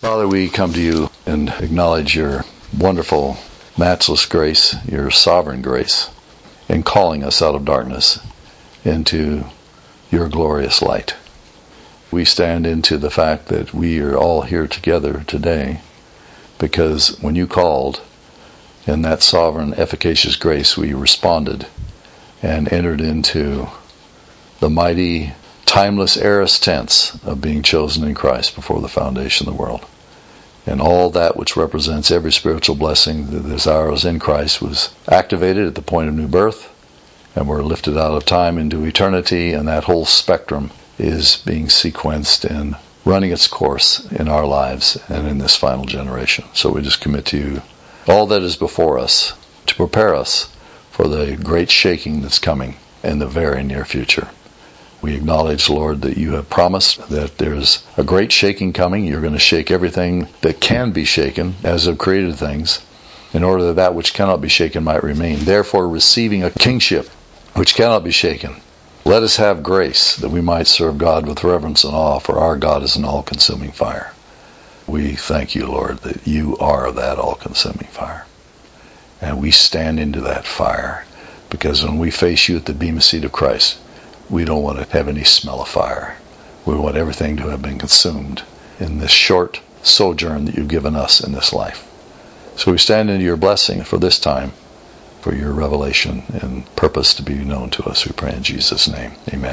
Father, we come to you and acknowledge your wonderful, matchless grace, your sovereign grace, in calling us out of darkness into your glorious light. We stand into the fact that we are all here together today because when you called, in that sovereign, efficacious grace, we responded and entered into the mighty, timeless aorist tense of being chosen in Christ before the foundation of the world. And all that which represents every spiritual blessing that is ours in Christ was activated at the point of new birth, and we're lifted out of time into eternity, and that whole spectrum is being sequenced and running its course in our lives and in this final generation. So we just commit to you all that is before us to prepare us for the great shaking that's coming in the very near future. We acknowledge, Lord, that you have promised that there's a great shaking coming. You're going to shake everything that can be shaken as of created things, in order that that which cannot be shaken might remain. Therefore, receiving a kingship which cannot be shaken, let us have grace that we might serve God with reverence and awe, for our God is an all-consuming fire. We thank you, Lord, that you are that all-consuming fire. And we stand into that fire, because when we face you at the bema seat of Christ, we don't want to have any smell of fire. We want everything to have been consumed in this short sojourn that you've given us in this life. So we stand into your blessing for this time, for your revelation and purpose to be known to us. We pray in Jesus' name. Amen.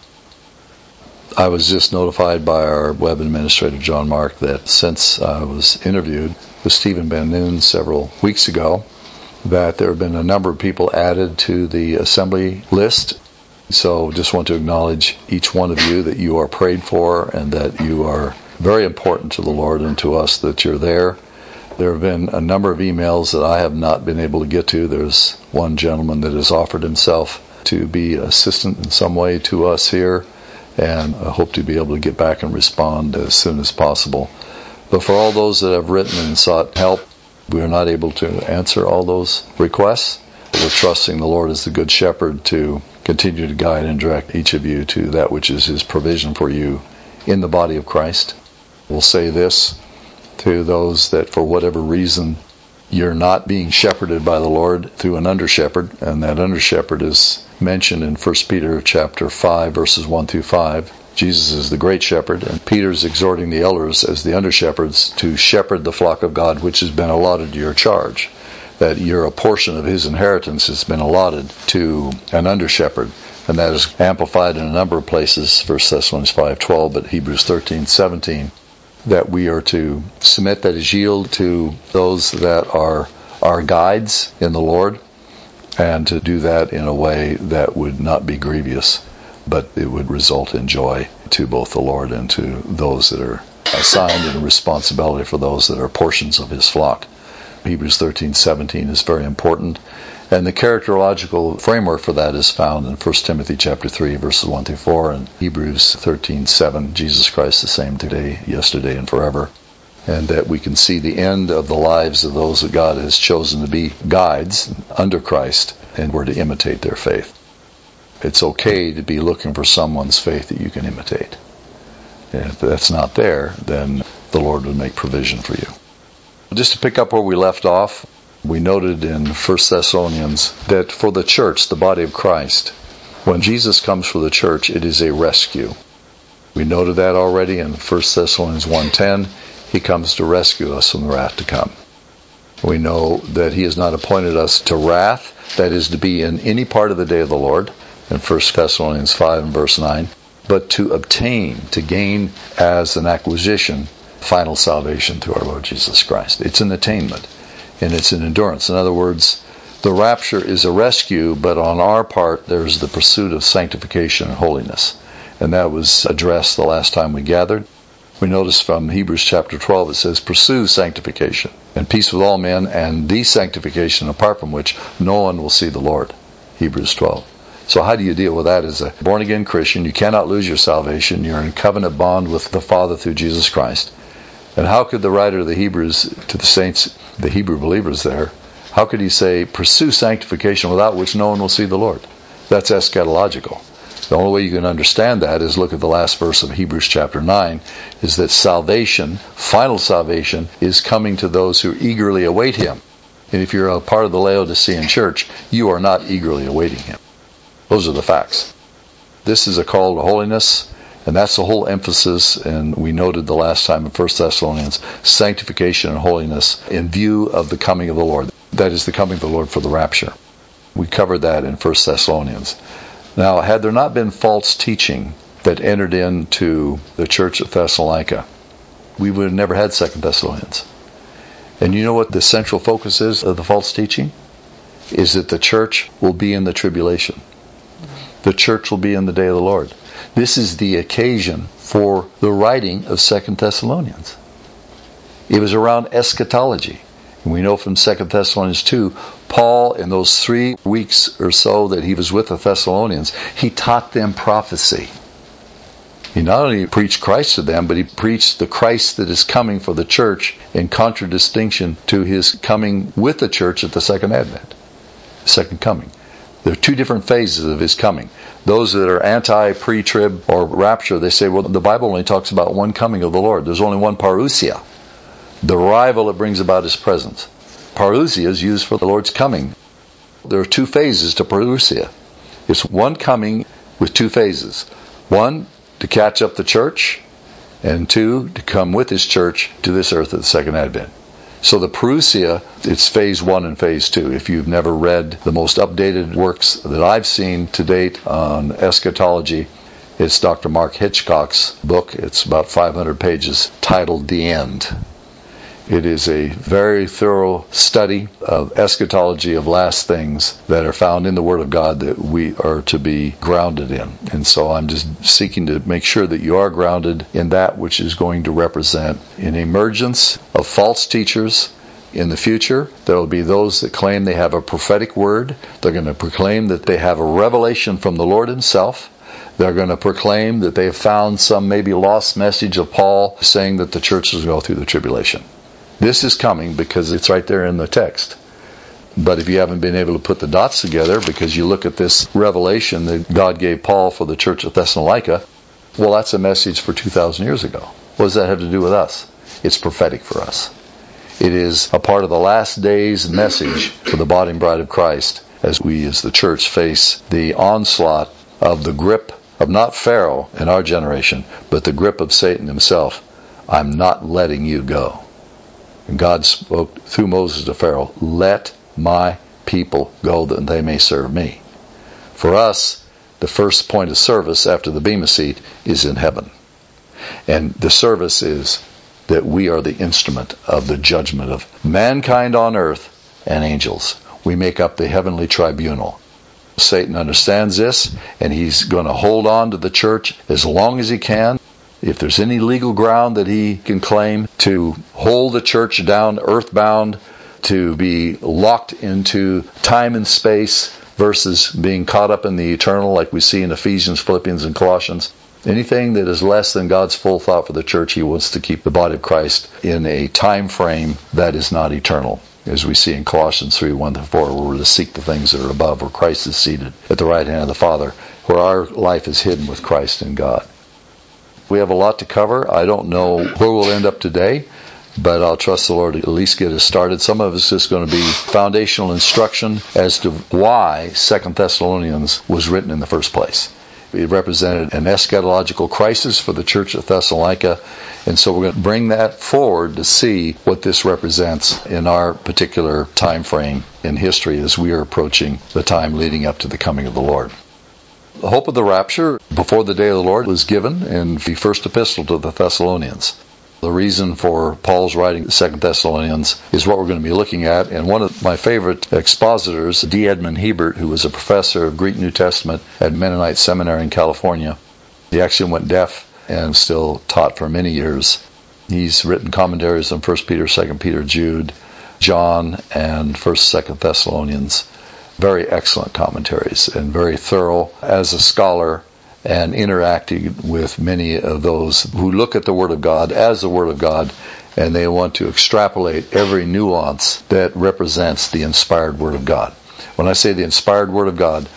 I was just notified by our web administrator, John Mark, that since I was interviewed with Stephen Ben Noon several weeks ago, that there have been a number of people added to the assembly list. So just want to acknowledge each one of you that you are prayed for and that you are very important to the Lord and to us that you're there. There have been a number of emails that I have not been able to get to. There's one gentleman that has offered himself to be assistant in some way to us here, and I hope to be able to get back and respond as soon as possible. But for all those that have written and sought help, we are not able to answer all those requests. We're trusting the Lord as the Good Shepherd to continue to guide and direct each of you to that which is His provision for you in the body of Christ. We'll say this to those that for whatever reason you're not being shepherded by the Lord through an under-shepherd, and that under-shepherd is mentioned in 1 Peter chapter 5, verses 1 through 5. Jesus is the great shepherd, and Peter's exhorting the elders as the under-shepherds to shepherd the flock of God which has been allotted to your charge. That you're a portion of His inheritance has been allotted to an under-shepherd, and that is amplified in a number of places, 1 Thessalonians 5:12, but Hebrews 13:17, that we are to submit, that is, yield to those that are our guides in the Lord, and to do that in a way that would not be grievous, but it would result in joy to both the Lord and to those that are assigned in responsibility for those that are portions of His flock. Hebrews 13:17 is very important, and the characterological framework for that is found in 1 Timothy chapter 3, verses 1 through 4, and Hebrews 13:7, Jesus Christ the same today, yesterday, and forever, and that we can see the end of the lives of those that God has chosen to be guides under Christ, and we're to imitate their faith. It's okay to be looking for someone's faith that you can imitate. And if that's not there, then the Lord would make provision for you. Just to pick up where we left off, we noted in 1 Thessalonians that for the church, the body of Christ, when Jesus comes for the church, it is a rescue. We noted that already in 1 Thessalonians 1:10. He comes to rescue us from the wrath to come. We know that He has not appointed us to wrath, that is, to be in any part of the day of the Lord, in 1 Thessalonians 5 and verse 9, but to obtain, to gain as an acquisition, final salvation through our Lord Jesus Christ. It's an attainment, and it's an endurance. In other words, the rapture is a rescue, but on our part, there's the pursuit of sanctification and holiness. And that was addressed the last time we gathered. We notice from Hebrews chapter 12, it says, pursue sanctification and peace with all men, and the sanctification apart from which no one will see the Lord. Hebrews 12. So how do you deal with that as a born-again Christian? You cannot lose your salvation. You're in covenant bond with the Father through Jesus Christ. And how could the writer of the Hebrews to the saints, the Hebrew believers there, how could he say, pursue sanctification without which no one will see the Lord? That's eschatological. The only way you can understand that is look at the last verse of Hebrews chapter 9, is that salvation, final salvation, is coming to those who eagerly await Him. And if you're a part of the Laodicean church, you are not eagerly awaiting Him. Those are the facts. This is a call to holiness, and that's the whole emphasis, and we noted the last time in 1 Thessalonians, sanctification and holiness in view of the coming of the Lord. That is the coming of the Lord for the rapture. We covered that in 1 Thessalonians. Now, had there not been false teaching that entered into the church at Thessalonica, we would have never had 2 Thessalonians. And you know what the central focus is of the false teaching? Is that the church will be in the tribulation. The church will be in the day of the Lord. This is the occasion for the writing of 2 Thessalonians. It was around eschatology. And we know from 2 Thessalonians 2, Paul, in those 3 weeks or so that he was with the Thessalonians, he taught them prophecy. He not only preached Christ to them, but he preached the Christ that is coming for the church in contradistinction to his coming with the church at the second advent, second coming. There are 2 different phases of his coming. Those that are anti-pre-trib or rapture, they say, well, the Bible only talks about one coming of the Lord. There's only one parousia. The arrival that brings about His presence. Parousia is used for the Lord's coming. There are 2 phases to parousia. It's one coming with 2 phases. 1, to catch up the church, and 2, to come with His church to this earth at the second advent. So the parousia, it's phase 1 and phase 2. If you've never read the most updated works that I've seen to date on eschatology, it's Dr. Mark Hitchcock's book. It's about 500 pages, titled The End. It is a very thorough study of eschatology, of last things that are found in the Word of God that we are to be grounded in. And so I'm just seeking to make sure that you are grounded in that which is going to represent an emergence of false teachers in the future. There will be those that claim they have a prophetic word. They're going to proclaim that they have a revelation from the Lord Himself. They're going to proclaim that they have found some maybe lost message of Paul saying that the church will go through the tribulation. This is coming because it's right there in the text. But if you haven't been able to put the dots together because you look at this revelation that God gave Paul for the church of Thessalonica, well, that's a message for 2,000 years ago. What does that have to do with us? It's prophetic for us. It is a part of the last days message for the body and bride of Christ as we as the church face the onslaught of the grip of not Pharaoh in our generation, but the grip of Satan himself. I'm not letting you go. And God spoke through Moses to Pharaoh, let my people go that they may serve me. For us, the first point of service after the Bema seat is in heaven. And the service is that we are the instrument of the judgment of mankind on earth and angels. We make up the heavenly tribunal. Satan understands this, and he's going to hold on to the church as long as he can. If there's any legal ground that he can claim to hold the church down, earthbound, to be locked into time and space versus being caught up in the eternal like we see in Ephesians, Philippians, and Colossians, anything that is less than God's full thought for the church, he wants to keep the body of Christ in a time frame that is not eternal. As we see in Colossians 3:1-4, where we're to seek the things that are above, where Christ is seated at the right hand of the Father, where our life is hidden with Christ in God. We have a lot to cover. I don't know where we'll end up today, but I'll trust the Lord to at least get us started. Some of us is going to be foundational instruction as to why 2 Thessalonians was written in the first place. It represented an eschatological crisis for the church of Thessalonica, and so we're going to bring that forward to see what this represents in our particular time frame in history as we are approaching the time leading up to the coming of the Lord. The hope of the rapture before the day of the Lord was given in the first epistle to the Thessalonians. The reason for Paul's writing 2 Thessalonians is what we're going to be looking at. And one of my favorite expositors, D. Edmund Hebert, who was a professor of Greek New Testament at Mennonite Seminary in California, he actually went deaf and still taught for many years. He's written commentaries on 1 Peter, 2 Peter, Jude, John, and 1st, 2nd Thessalonians. Very excellent commentaries and very thorough as a scholar and interacting with many of those who look at the Word of God as the Word of God, and they want to extrapolate every nuance that represents the inspired Word of God. When I say the inspired Word of God,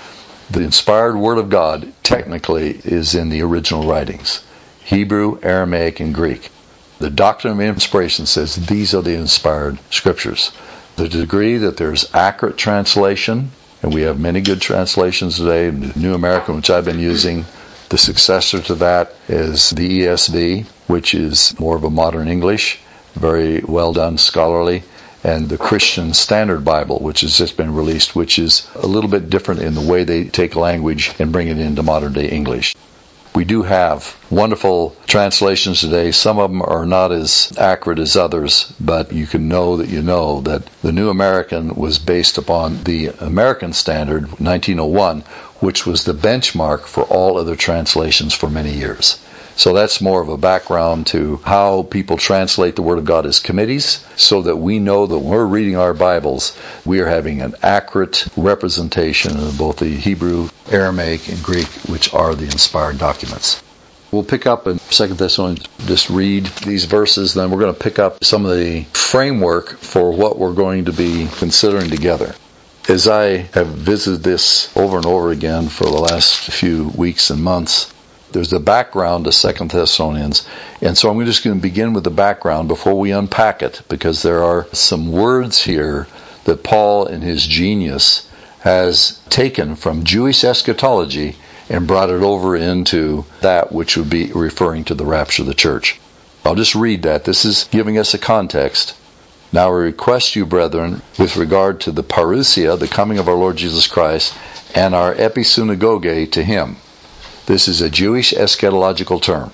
The inspired Word of God technically is in the original writings: Hebrew, Aramaic, and Greek. The doctrine of inspiration says these are the inspired scriptures. The degree that there's accurate translation, and we have many good translations today, the New American, which I've been using. The successor to that is the ESV, which is more of a modern English, very well done, scholarly, and the Christian Standard Bible, which has just been released, which is a little bit different in the way they take language and bring it into modern day English. We do have wonderful translations today. Some of them are not as accurate as others, but you can know that the New American was based upon the American Standard, 1901, which was the benchmark for all other translations for many years. So that's more of a background to how people translate the Word of God as committees, so that we know that when we're reading our Bibles, we are having an accurate representation of both the Hebrew, Aramaic, and Greek, which are the inspired documents. We'll pick up in 2 Thessalonians, just read these verses, then we're going to pick up some of the framework for what we're going to be considering together. As I have visited this over and over again for the last few weeks and months, there's a background to 2 Thessalonians, and so I'm just going to begin with the background before we unpack it, because there are some words here that Paul, in his genius, has taken from Jewish eschatology and brought it over into that which would be referring to the rapture of the church. I'll just read that. This is giving us a context. Now I request you, brethren, with regard to the parousia, the coming of our Lord Jesus Christ, and our episynagoge to him. This is a Jewish eschatological term.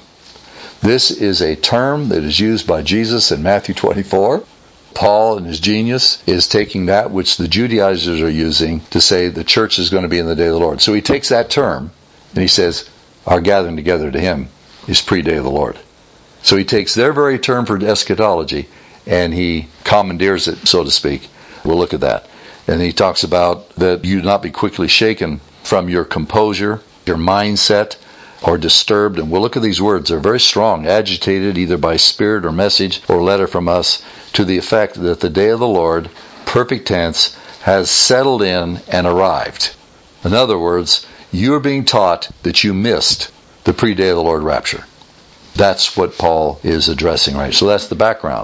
This is a term that is used by Jesus in Matthew 24. Paul, in his genius, is taking that which the Judaizers are using to say the church is going to be in the day of the Lord. So he takes that term and he says, our gathering together to him is pre-day of the Lord. So he takes their very term for eschatology and he commandeers it, so to speak. We'll look at that. And he talks about that you not be quickly shaken from your composure, your mindset, or disturbed. And we'll look at these words. They're very strong, agitated either by spirit or message or letter from us, to the effect that the day of the Lord, perfect tense, has settled in and arrived. In other words, you're being taught that you missed the pre-day of the Lord rapture. That's what Paul is addressing, right? So that's the background.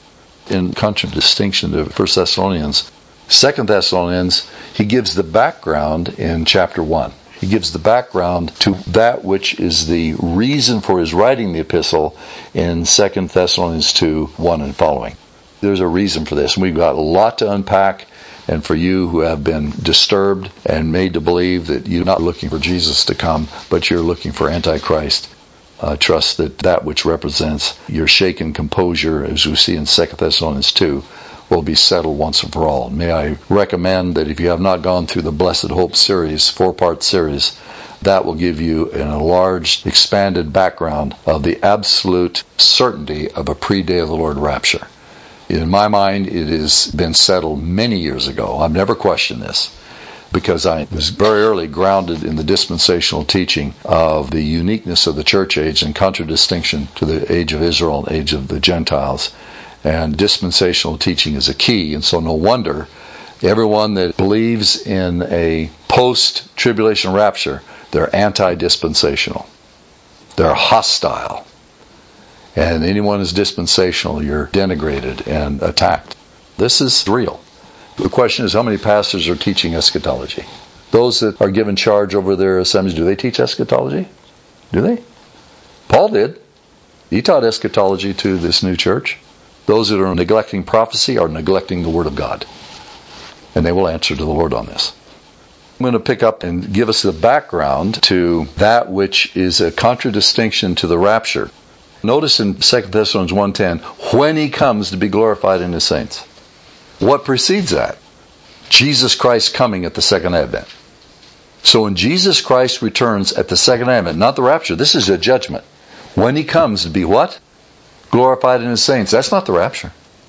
In contradistinction to 1 Thessalonians, 2 Thessalonians, he gives the background in chapter 1. He gives the background to that which is the reason for his writing the epistle in 2 Thessalonians 2, 1 and following. There's a reason for this. We've got a lot to unpack, and for you who have been disturbed and made to believe that you're not looking for Jesus to come, but you're looking for Antichrist, trust that that which represents your shaken composure, as we see in 2 Thessalonians 2, will be settled once and for all. May I recommend that if you have not gone through the Blessed Hope series, 4-part series, that will give you an enlarged, expanded background of the absolute certainty of a pre-day of the Lord rapture. In my mind, it has been settled many years ago. I've never questioned this, because I was very early grounded in the dispensational teaching of the uniqueness of the church age in contradistinction to the age of Israel and age of the Gentiles. And dispensational teaching is a key, and so no wonder everyone that believes in a post-tribulation rapture, they're anti-dispensational. They're hostile. And anyone who's dispensational, you're denigrated and attacked. This is real. The question is, how many pastors are teaching eschatology? Those that are given charge over their assemblies, do they teach eschatology? Do they? Paul did. He taught eschatology to this new church. Those that are neglecting prophecy are neglecting the Word of God. And they will answer to the Lord on this. I'm going to pick up and give us the background to that which is a contradistinction to the rapture. Notice in 2 Thessalonians 1:10, when he comes to be glorified in his saints. What precedes that? Jesus Christ coming at the second advent. So when Jesus Christ returns at the second advent, not the rapture, this is a judgment. When he comes to be what? Glorified in his saints. That's not the rapture.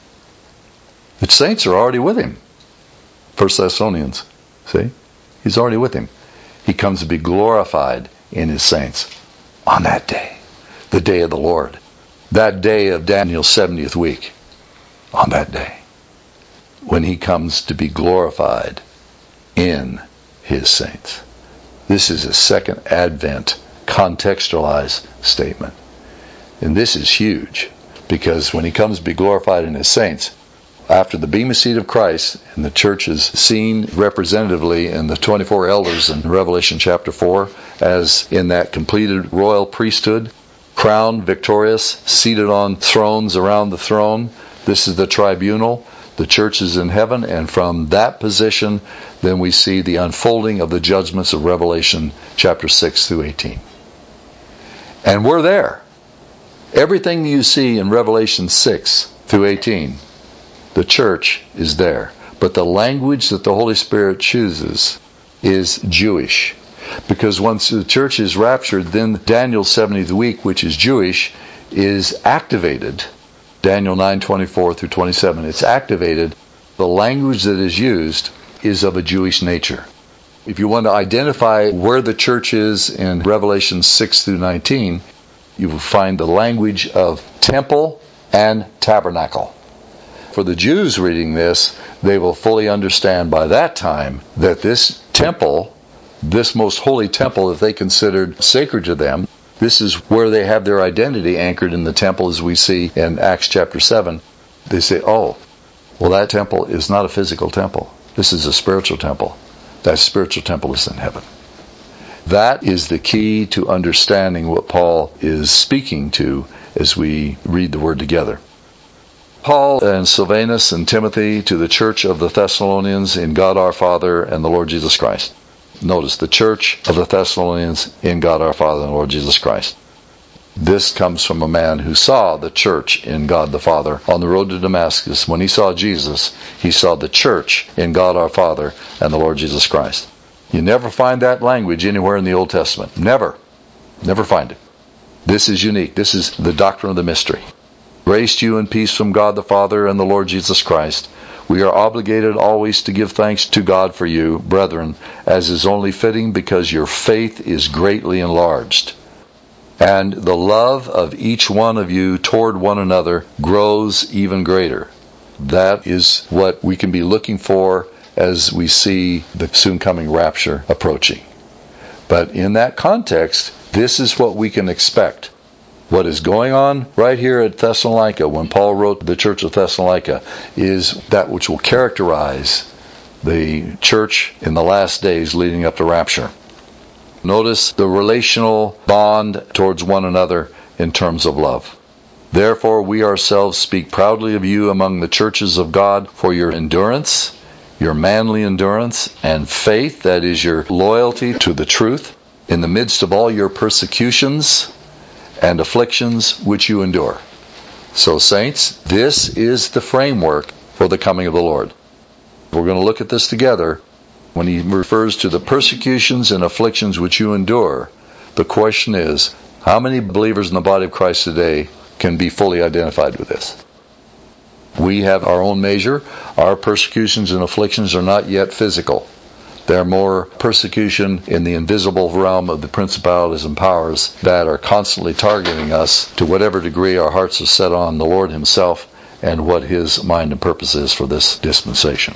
The saints are already with him. 1 Thessalonians. See? He's already with him. He comes to be glorified in his saints on that day. The day of the Lord. That day of Daniel's 70th week. On that day. When he comes to be glorified in his saints. This is a second advent contextualized statement. And this is huge, because when he comes to be glorified in his saints, after the bema seat of Christ, and the church is seen representatively in the 24 elders in Revelation chapter 4, as in that completed royal priesthood, crowned, victorious, seated on thrones around the throne. This is the tribunal. The church is in heaven, and from that position, then we see the unfolding of the judgments of Revelation chapter 6 through 18. And we're there. Everything you see in Revelation 6 through 18, the church is there. But the language that the Holy Spirit chooses is Jewish. Because once the church is raptured, then Daniel's 70th week, which is Jewish, is activated. Daniel 9:24 through 27. It's activated. The language that is used is of a Jewish nature. If you want to identify where the church is in Revelation 6 through 19, you will find the language of temple and tabernacle. For the Jews reading this, they will fully understand by that time that this temple, this most holy temple that they considered sacred to them, this is where they have their identity anchored in the temple, as we see in Acts chapter 7. They say, oh, well, that temple is not a physical temple. This is a spiritual temple. That spiritual temple is in heaven. That is the key to understanding what Paul is speaking to as we read the Word together. Paul and Silvanus and Timothy to the church of the Thessalonians in God our Father and the Lord Jesus Christ. Notice, the church of the Thessalonians in God our Father and the Lord Jesus Christ. This comes from a man who saw the church in God the Father on the road to Damascus. When he saw Jesus, he saw the church in God our Father and the Lord Jesus Christ. You never find that language anywhere in the Old Testament. Never. Never find it. This is unique. This is the doctrine of the mystery. Grace to you and peace from God the Father and the Lord Jesus Christ. We are obligated always to give thanks to God for you, brethren, as is only fitting, because your faith is greatly enlarged, and the love of each one of you toward one another grows even greater. That is what we can be looking for as we see the soon coming rapture approaching. But in that context, this is what we can expect. What is going on right here at Thessalonica, when Paul wrote the church of Thessalonica, is that which will characterize the church in the last days leading up to rapture. Notice the relational bond towards one another in terms of love. Therefore, we ourselves speak proudly of you among the churches of God for your endurance, your manly endurance, and faith, that is your loyalty to the truth, in the midst of all your persecutions and afflictions which you endure. So, saints, this is the framework for the coming of the Lord. We're going to look at this together. When he refers to the persecutions and afflictions which you endure, the question is, how many believers in the body of Christ today can be fully identified with this? We have our own measure. Our persecutions and afflictions are not yet physical. They're more persecution in the invisible realm of the principalities and powers that are constantly targeting us to whatever degree our hearts are set on the Lord Himself and what His mind and purpose is for this dispensation.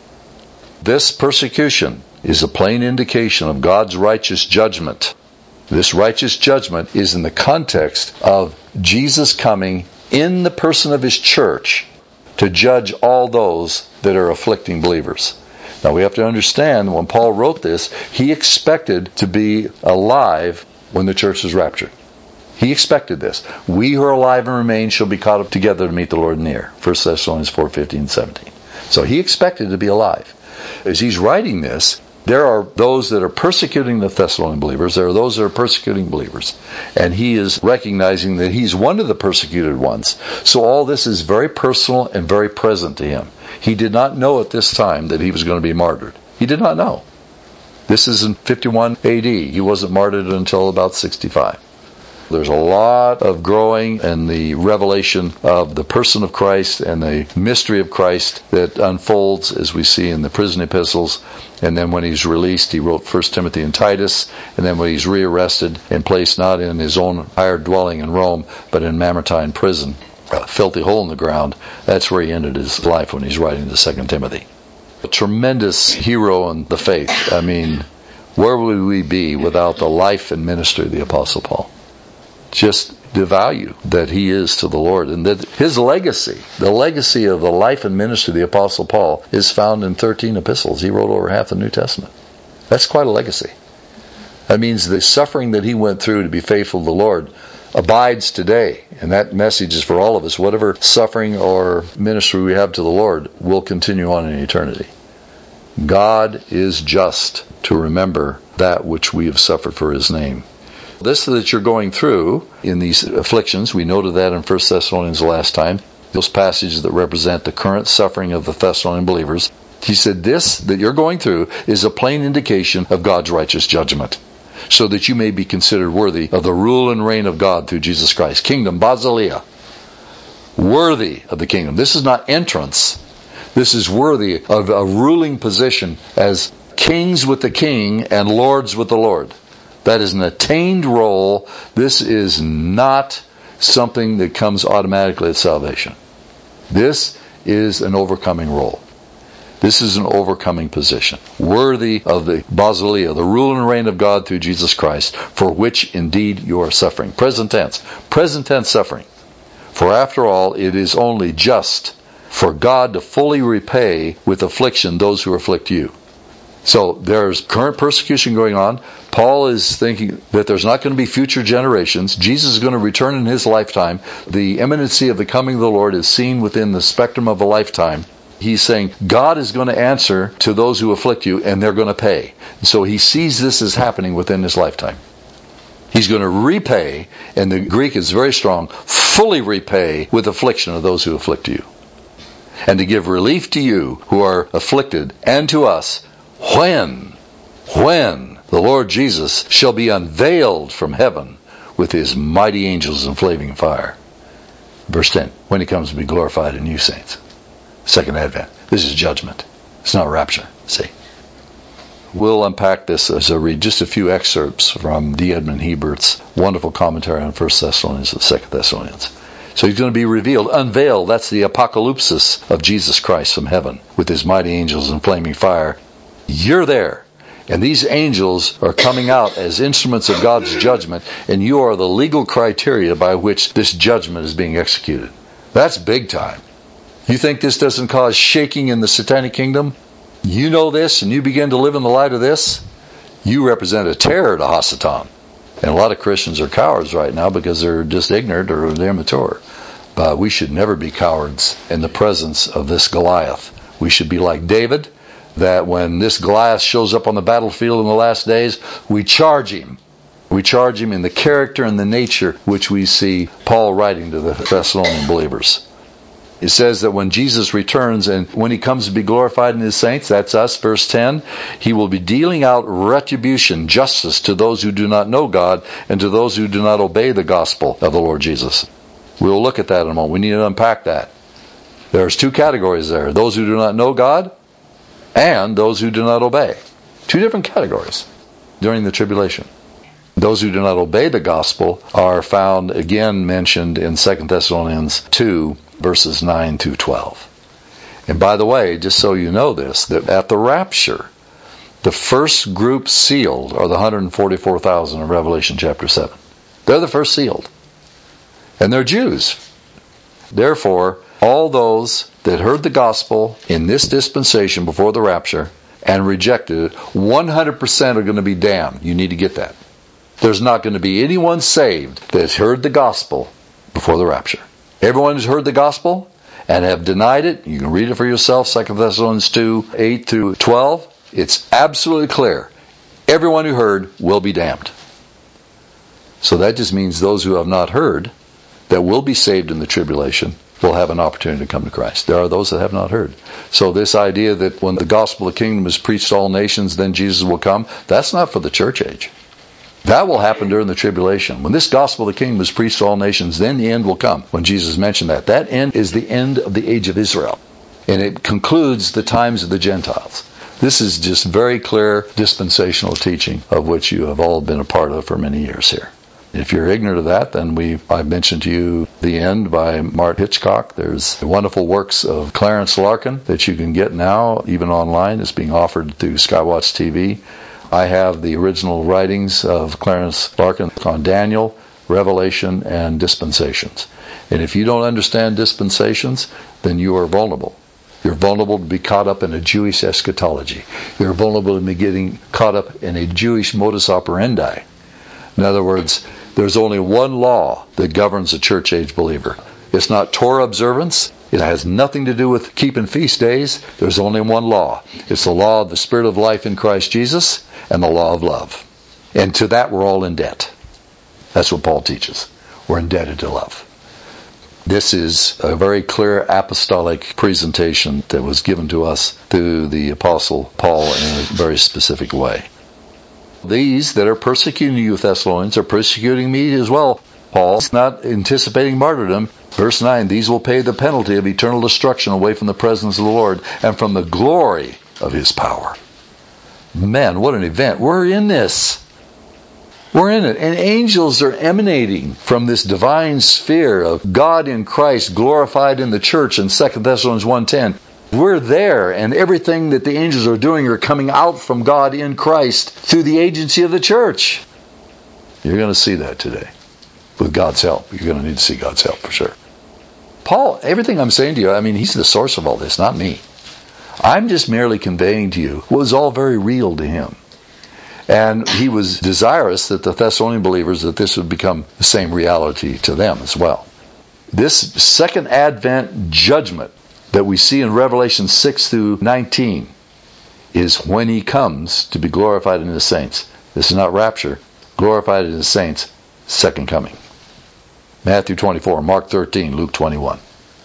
This persecution is a plain indication of God's righteous judgment. This righteous judgment is in the context of Jesus coming in the person of His church to judge all those that are afflicting believers. Now we have to understand, when Paul wrote this, he expected to be alive when the church is raptured. He expected this. We who are alive and remain shall be caught up together to meet the Lord in the air. 1 Thessalonians 4:15-17. So he expected to be alive. As he's writing this, there are those that are persecuting the Thessalonian believers. There are those that are persecuting believers. And he is recognizing that he's one of the persecuted ones. So all this is very personal and very present to him. He did not know at this time that he was going to be martyred. He did not know. This is in 51 AD. He wasn't martyred until about 65. There's a lot of growing in the revelation of the person of Christ and the mystery of Christ that unfolds as we see in the prison epistles. And then when he's released, he wrote 1 Timothy and Titus. And then when he's rearrested and placed not in his own hired dwelling in Rome, but in Mamertine prison, a filthy hole in the ground, that's where he ended his life when he's writing to 2 Timothy. A tremendous hero in the faith. I mean, Where would we be without the life and ministry of the Apostle Paul? Just the value that he is to the Lord, and that his legacy, the legacy of the life and ministry of the Apostle Paul, is found in 13 epistles. He wrote over half the New Testament. That's quite a legacy. That means the suffering that he went through to be faithful to the Lord abides today. And that message is for all of us. Whatever suffering or ministry we have to the Lord will continue on in eternity. God is just to remember that which we have suffered for his name. This that you're going through in these afflictions, we noted that in 1 Thessalonians last time, those passages that represent the current suffering of the Thessalonian believers. He said, this that you're going through is a plain indication of God's righteous judgment, so that you may be considered worthy of the rule and reign of God through Jesus Christ. Kingdom, basileia. Worthy of the kingdom. This is not entrance. This is worthy of a ruling position as kings with the king and lords with the Lord. That is an attained role. This is not something that comes automatically at salvation. This is an overcoming role. This is an overcoming position. Worthy of the basileia, the rule and reign of God through Jesus Christ, for which indeed you are suffering. Present tense. Present tense suffering. For after all, it is only just for God to fully repay with affliction those who afflict you. So there's current persecution going on. Paul is thinking that there's not going to be future generations. Jesus is going to return in his lifetime. The imminency of the coming of the Lord is seen within the spectrum of a lifetime. He's saying God is going to answer to those who afflict you, and they're going to pay. So he sees this as happening within his lifetime. He's going to repay, and the Greek is very strong, fully repay with affliction of those who afflict you. And to give relief to you who are afflicted, and to us, when the Lord Jesus shall be unveiled from heaven with his mighty angels in flaming fire. Verse 10, when he comes to be glorified in you saints. Second advent. This is judgment. It's not rapture. See? We'll unpack this as I read just a few excerpts from D. Edmund Hebert's wonderful commentary on 1 Thessalonians and 2 Thessalonians. So he's going to be revealed, unveiled. That's the apocalypsis of Jesus Christ from heaven with his mighty angels in flaming fire. You're there. And these angels are coming out as instruments of God's judgment, and you are the legal criteria by which this judgment is being executed. That's big time. You think this doesn't cause shaking in the satanic kingdom? You know this, and you begin to live in the light of this? You represent a terror to Hasatan. And a lot of Christians are cowards right now because they're just ignorant or they're immature. But we should never be cowards in the presence of this Goliath. We should be like David, that when this Goliath shows up on the battlefield in the last days, we charge him. We charge him in the character and the nature which we see Paul writing to the Thessalonian believers. It says that when Jesus returns and when he comes to be glorified in his saints, that's us, verse 10, he will be dealing out retribution, justice to those who do not know God and to those who do not obey the gospel of the Lord Jesus. We'll look at that in a moment. We need to unpack that. There's two categories there. Those who do not know God and those who do not obey. Two different categories during the tribulation. Those who do not obey the gospel are found again mentioned in 2 Thessalonians 2, verses 9 through 12. And by the way, just so you know this, that at the rapture, the first group sealed are the 144,000 in Revelation chapter 7. They're the first sealed. And they're Jews. Therefore, all those that heard the gospel in this dispensation before the rapture and rejected it, 100% are going to be damned. You need to get that. There's not going to be anyone saved that heard the gospel before the rapture. Everyone who's heard the gospel and have denied it, you can read it for yourself, 2 Thessalonians 2, 8 through 12. It's absolutely clear. Everyone who heard will be damned. So that just means those who have not heard that will be saved in the tribulation will have an opportunity to come to Christ. There are those that have not heard. So this idea that when the gospel of the kingdom is preached to all nations, then Jesus will come, that's not for the church age. That will happen during the tribulation. When this gospel of the kingdom is preached to all nations, then the end will come. When Jesus mentioned that. That end is the end of the age of Israel. And it concludes the times of the Gentiles. This is just very clear dispensational teaching of which you have all been a part of for many years here. If you're ignorant of that, then I've mentioned to you The End by Mart Hitchcock. There's wonderful works of Clarence Larkin that you can get now, even online. It's being offered through Skywatch TV. I have the original writings of Clarence Larkin on Daniel, Revelation, and dispensations. And if you don't understand dispensations, then you are vulnerable. You're vulnerable to be caught up in a Jewish eschatology. You're vulnerable to be getting caught up in a Jewish modus operandi. In other words, there's only one law that governs a church age believer. It's not Torah observance. It has nothing to do with keeping feast days. There's only one law. It's the law of the Spirit of life in Christ Jesus and the law of love. And to that we're all in debt. That's what Paul teaches. We're indebted to love. This is a very clear apostolic presentation that was given to us through the Apostle Paul in a very specific way. These that are persecuting you, Thessalonians, are persecuting me as well. Paul's not anticipating martyrdom. Verse 9, these will pay the penalty of eternal destruction away from the presence of the Lord and from the glory of His power. Man, what an event. We're in this. We're in it. And angels are emanating from this divine sphere of God in Christ glorified in the church in 2 Thessalonians 1:10. We're there, and everything that the angels are doing are coming out from God in Christ through the agency of the church. You're going to see that today. With God's help. You're going to need to see God's help for sure. Paul, everything I'm saying to you, he's the source of all this, not me. I'm just merely conveying to you what was all very real to him. And he was desirous that the Thessalonian believers, that this would become the same reality to them as well. This second Advent judgment that we see in Revelation 6 through 19 is when He comes to be glorified in His saints. This is not rapture. Glorified in His saints, second coming. Matthew 24, Mark 13, Luke 21.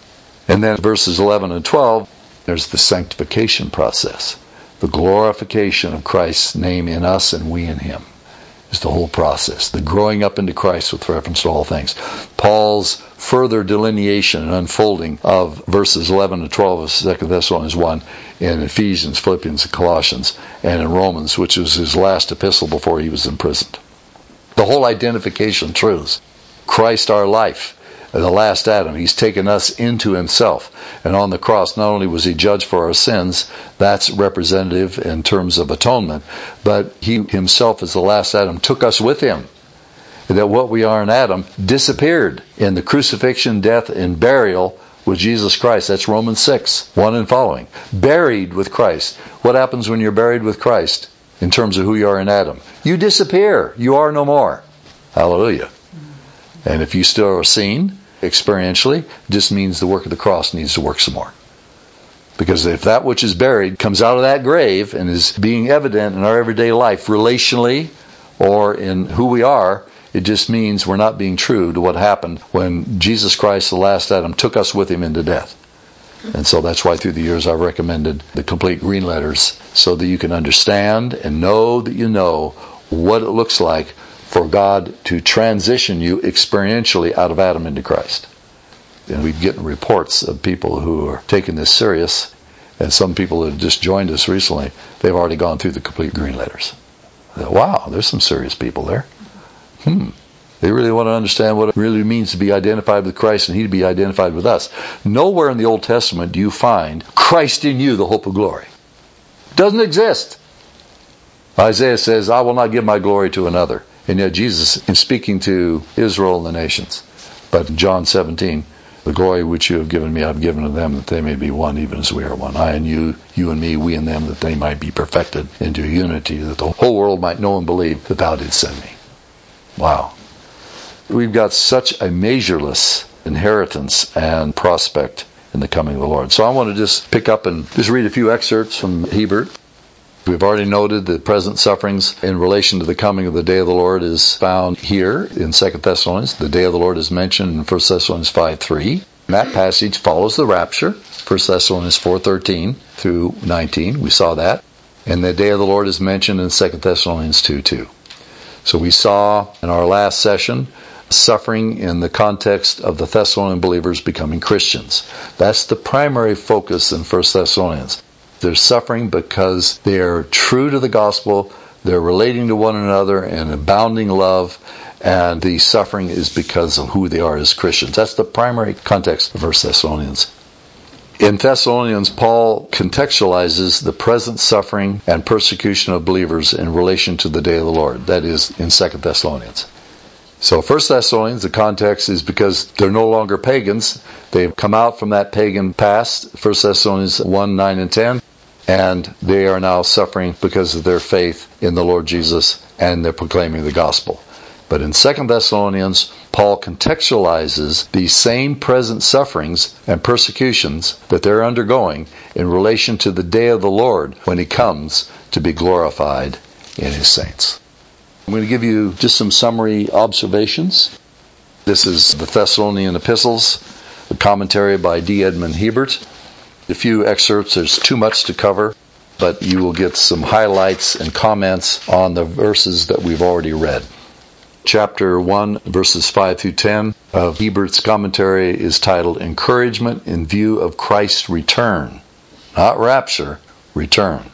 And then verses 11 and 12, there's the sanctification process. The glorification of Christ's name in us and we in Him is the whole process. The growing up into Christ with reference to all things. Paul's further delineation and unfolding of verses 11 and 12 of 2 Thessalonians 1 in Ephesians, Philippians, and Colossians, and in Romans, which was his last epistle before he was imprisoned. The whole identification truths. Christ our life. The last Adam. He's taken us into Himself. And on the cross, not only was He judged for our sins, that's representative in terms of atonement, but He Himself as the last Adam took us with Him. That what we are in Adam disappeared in the crucifixion, death, and burial with Jesus Christ. That's Romans 6, 1 and following. Buried with Christ. What happens when you're buried with Christ in terms of who you are in Adam? You disappear. You are no more. Hallelujah. And if you still are seen experientially, it just means the work of the cross needs to work some more. Because if that which is buried comes out of that grave and is being evident in our everyday life, relationally or in who we are, it just means we're not being true to what happened when Jesus Christ, the last Adam, took us with Him into death. And so that's why through the years I've recommended the complete green letters so that you can understand and know that you know what it looks like for God to transition you experientially out of Adam into Christ. And we're getting reports of people who are taking this serious, and some people that have just joined us recently, they've already gone through the complete green letters. Wow, there's some serious people there. They really want to understand what it really means to be identified with Christ and He to be identified with us. Nowhere in the Old Testament do you find Christ in you, the hope of glory. It doesn't exist. Isaiah says, I will not give my glory to another. And yet Jesus is speaking to Israel and the nations. But in John 17, the glory which you have given me, I have given to them, that they may be one, even as we are one. I and you, you and me, we and them, that they might be perfected into unity, that the whole world might know and believe that Thou didst send me. Wow. We've got such a measureless inheritance and prospect in the coming of the Lord. So I want to just pick up and just read a few excerpts from Hebert. We've already noted the present sufferings in relation to the coming of the day of the Lord is found here in 2 Thessalonians. The day of the Lord is mentioned in 1 Thessalonians 5:3. That passage follows the rapture, 1 Thessalonians 4:13 through 19. We saw that. And the day of the Lord is mentioned in 2 Thessalonians 2:2. So we saw in our last session suffering in the context of the Thessalonian believers becoming Christians. That's the primary focus in 1 Thessalonians. They're suffering because they are true to the gospel, they're relating to one another in abounding love, and the suffering is because of who they are as Christians. That's the primary context of 1 Thessalonians. In Thessalonians, Paul contextualizes the present suffering and persecution of believers in relation to the day of the Lord. That is, in 2 Thessalonians. So 1 Thessalonians, the context is because they're no longer pagans. They've come out from that pagan past, 1 Thessalonians 1, 9, and 10, and they are now suffering because of their faith in the Lord Jesus, and they're proclaiming the gospel. But in 2 Thessalonians, Paul contextualizes these same present sufferings and persecutions that they're undergoing in relation to the day of the Lord when He comes to be glorified in His saints. I'm going to give you just some summary observations. This is the Thessalonian Epistles, a commentary by D. Edmond Hiebert. A few excerpts, there's too much to cover, but you will get some highlights and comments on the verses that we've already read. Chapter 1, verses 5 through 10 of Hiebert's commentary is titled Encouragement in View of Christ's Return. Not rapture, return.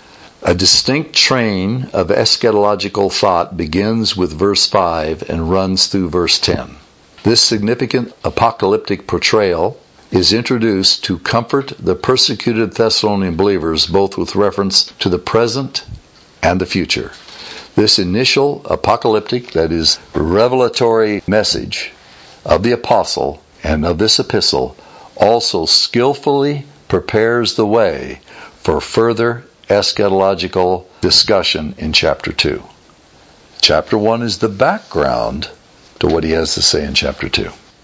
A distinct train of eschatological thought begins with verse 5 and runs through verse 10. This significant apocalyptic portrayal is introduced to comfort the persecuted Thessalonian believers both with reference to the present and the future. This initial apocalyptic, that is, revelatory message of the apostle and of this epistle also skillfully prepares the way for further eschatological discussion in chapter 2. Chapter 1 is the background to what he has to say in chapter 2.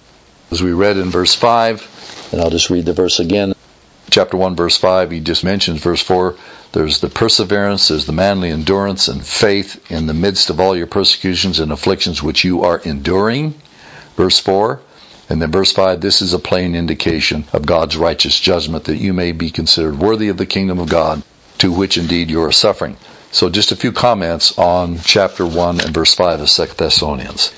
As we read in verse 5, and I'll just read the verse again. Chapter 1, verse 5, he just mentions verse 4. There's the perseverance, there's the manly endurance and faith in the midst of all your persecutions and afflictions which you are enduring. Verse 4. And then verse 5, this is a plain indication of God's righteous judgment that you may be considered worthy of the kingdom of God, to which indeed you are suffering. So just a few comments on chapter 1 and verse 5 of 2 Thessalonians.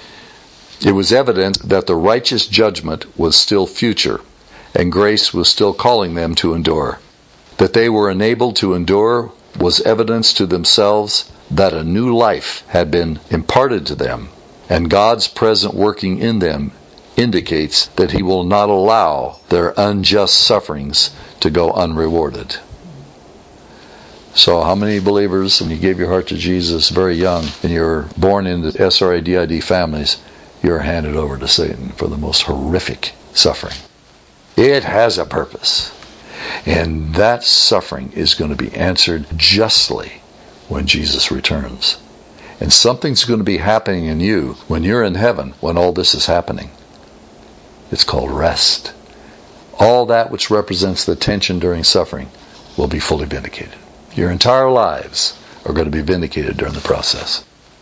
It was evident that the righteous judgment was still future, and grace was still calling them to endure. That they were enabled to endure was evidence to themselves that a new life had been imparted to them, and God's present working in them indicates that He will not allow their unjust sufferings to go unrewarded. So how many believers, when you gave your heart to Jesus very young, and you're born into SRADID families, you're handed over to Satan for the most horrific suffering? It has a purpose. And that suffering is going to be answered justly when Jesus returns. And something's going to be happening in you when you're in heaven when all this is happening. It's called rest. All that which represents the tension during suffering will be fully vindicated. Your entire lives are going to be vindicated during the process.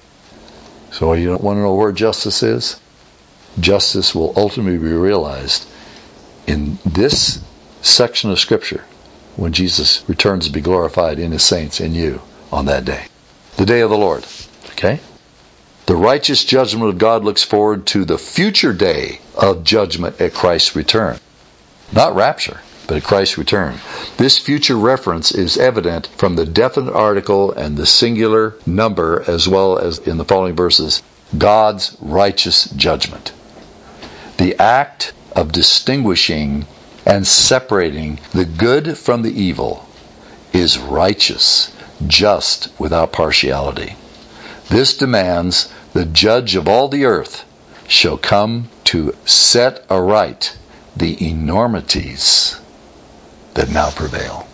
So you don't want to know where justice is? Justice will ultimately be realized in this section of Scripture when Jesus returns to be glorified in His saints, in you, on that day. The day of the Lord. Okay? The righteous judgment of God looks forward to the future day of judgment at Christ's return. Not rapture, but at Christ's return. This future reference is evident from the definite article and the singular number, as well as in the following verses, God's righteous judgment. The act of distinguishing and separating the good from the evil is righteous, just, without partiality. This demands the judge of all the earth shall come to set aright the enormities that now prevail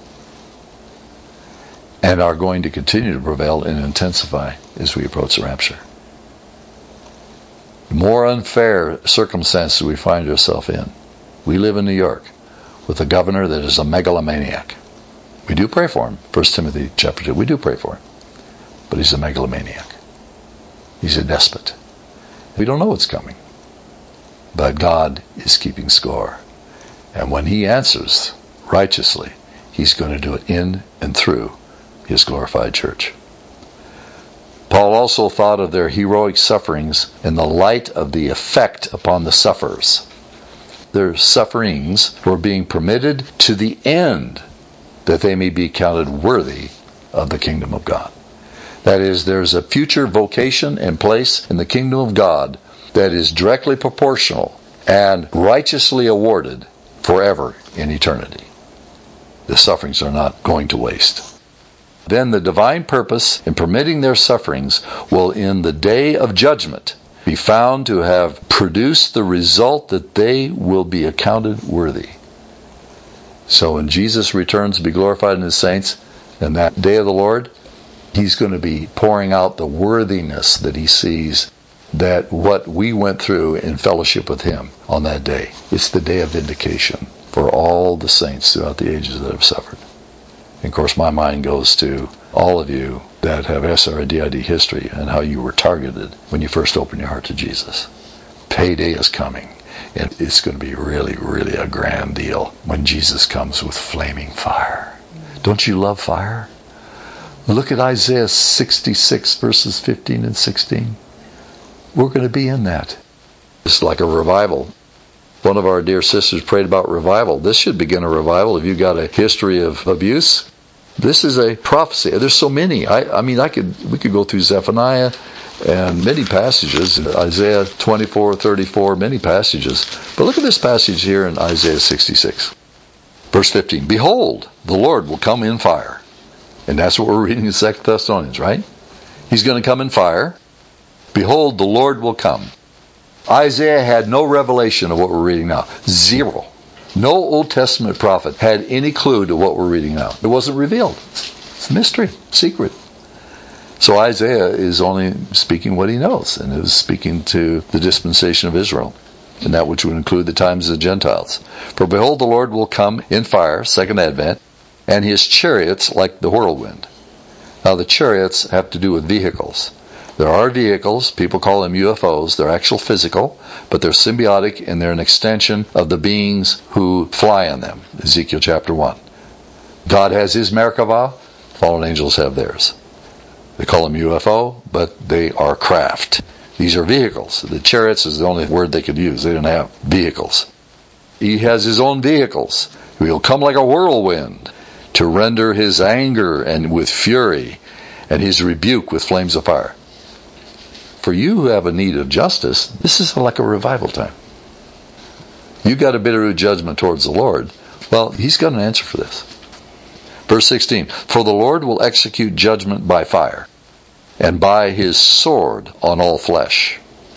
and are going to continue to prevail and intensify as we approach the rapture. The more unfair circumstances we find ourselves in. We live in New York with a governor that is a megalomaniac. We do pray for him. 1 Timothy chapter 2, we do pray for him. But he's a megalomaniac. He's a despot. We don't know what's coming. But God is keeping score. And when He answers righteously, He's going to do it in and through His glorified church. Paul also thought of their heroic sufferings in the light of the effect upon the sufferers. Their sufferings were being permitted to the end that they may be counted worthy of the kingdom of God. That is, there's a future vocation and place in the kingdom of God that is directly proportional and righteously awarded forever in eternity. The sufferings are not going to waste. Then the divine purpose in permitting their sufferings will in the day of judgment be found to have produced the result that they will be accounted worthy. So when Jesus returns to be glorified in his saints, in that day of the Lord, he's going to be pouring out the worthiness that he sees that what we went through in fellowship with him on that day. It's the day of vindication for all the saints throughout the ages that have suffered. And of course, my mind goes to all of you that have SRDID history and how you were targeted when you first opened your heart to Jesus. Payday is coming. And it's going to be really, really a grand deal when Jesus comes with flaming fire. Don't you love fire? Look at Isaiah 66 verses 15 and 16. We're going to be in that. It's like a revival. One of our dear sisters prayed about revival. This should begin a revival. If you've got a history of abuse, this is a prophecy. There's so many. We could go through Zephaniah and many passages, Isaiah 24, 34, many passages. But look at this passage here in Isaiah 66. Verse 15. Behold, the Lord will come in fire. And that's what we're reading in 2 Thessalonians, right? He's going to come in fire. Behold, the Lord will come. Isaiah had no revelation of what we're reading now. Zero. No Old Testament prophet had any clue to what we're reading now. It wasn't revealed. It's a mystery, secret. So Isaiah is only speaking what he knows, and is speaking to the dispensation of Israel, and that which would include the times of the Gentiles. For behold, the Lord will come in fire, second advent, and his chariots like the whirlwind. Now the chariots have to do with vehicles. There are vehicles, people call them UFOs, they're actual physical, but they're symbiotic and they're an extension of the beings who fly in them. Ezekiel chapter 1. God has his Merkavah, fallen angels have theirs. They call them UFO, but they are craft. These are vehicles. The chariots is the only word they could use. They didn't have vehicles. He has his own vehicles. He'll come like a whirlwind to render his anger and with fury and his rebuke with flames of fire. For you who have a need of justice, this is like a revival time. You got a bitter judgment towards the Lord. Well, he's got an answer for this. Verse 16, for the Lord will execute judgment by fire, and by his sword on all flesh.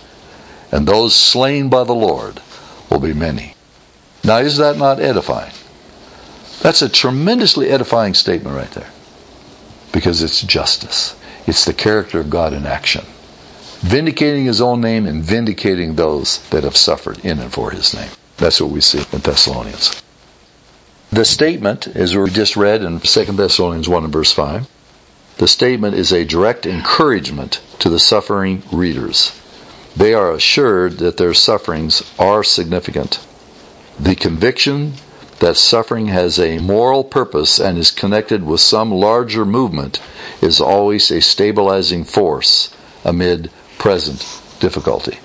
And those slain by the Lord will be many. Now, is that not edifying? That's a tremendously edifying statement right there. Because it's justice. It's the character of God in action. Vindicating his own name and vindicating those that have suffered in and for his name. That's what we see in Thessalonians. The statement, as we just read in 2 Thessalonians 1 and verse 5, the statement is a direct encouragement to the suffering readers. They are assured that their sufferings are significant. The conviction that suffering has a moral purpose and is connected with some larger movement is always a stabilizing force amid present difficulty.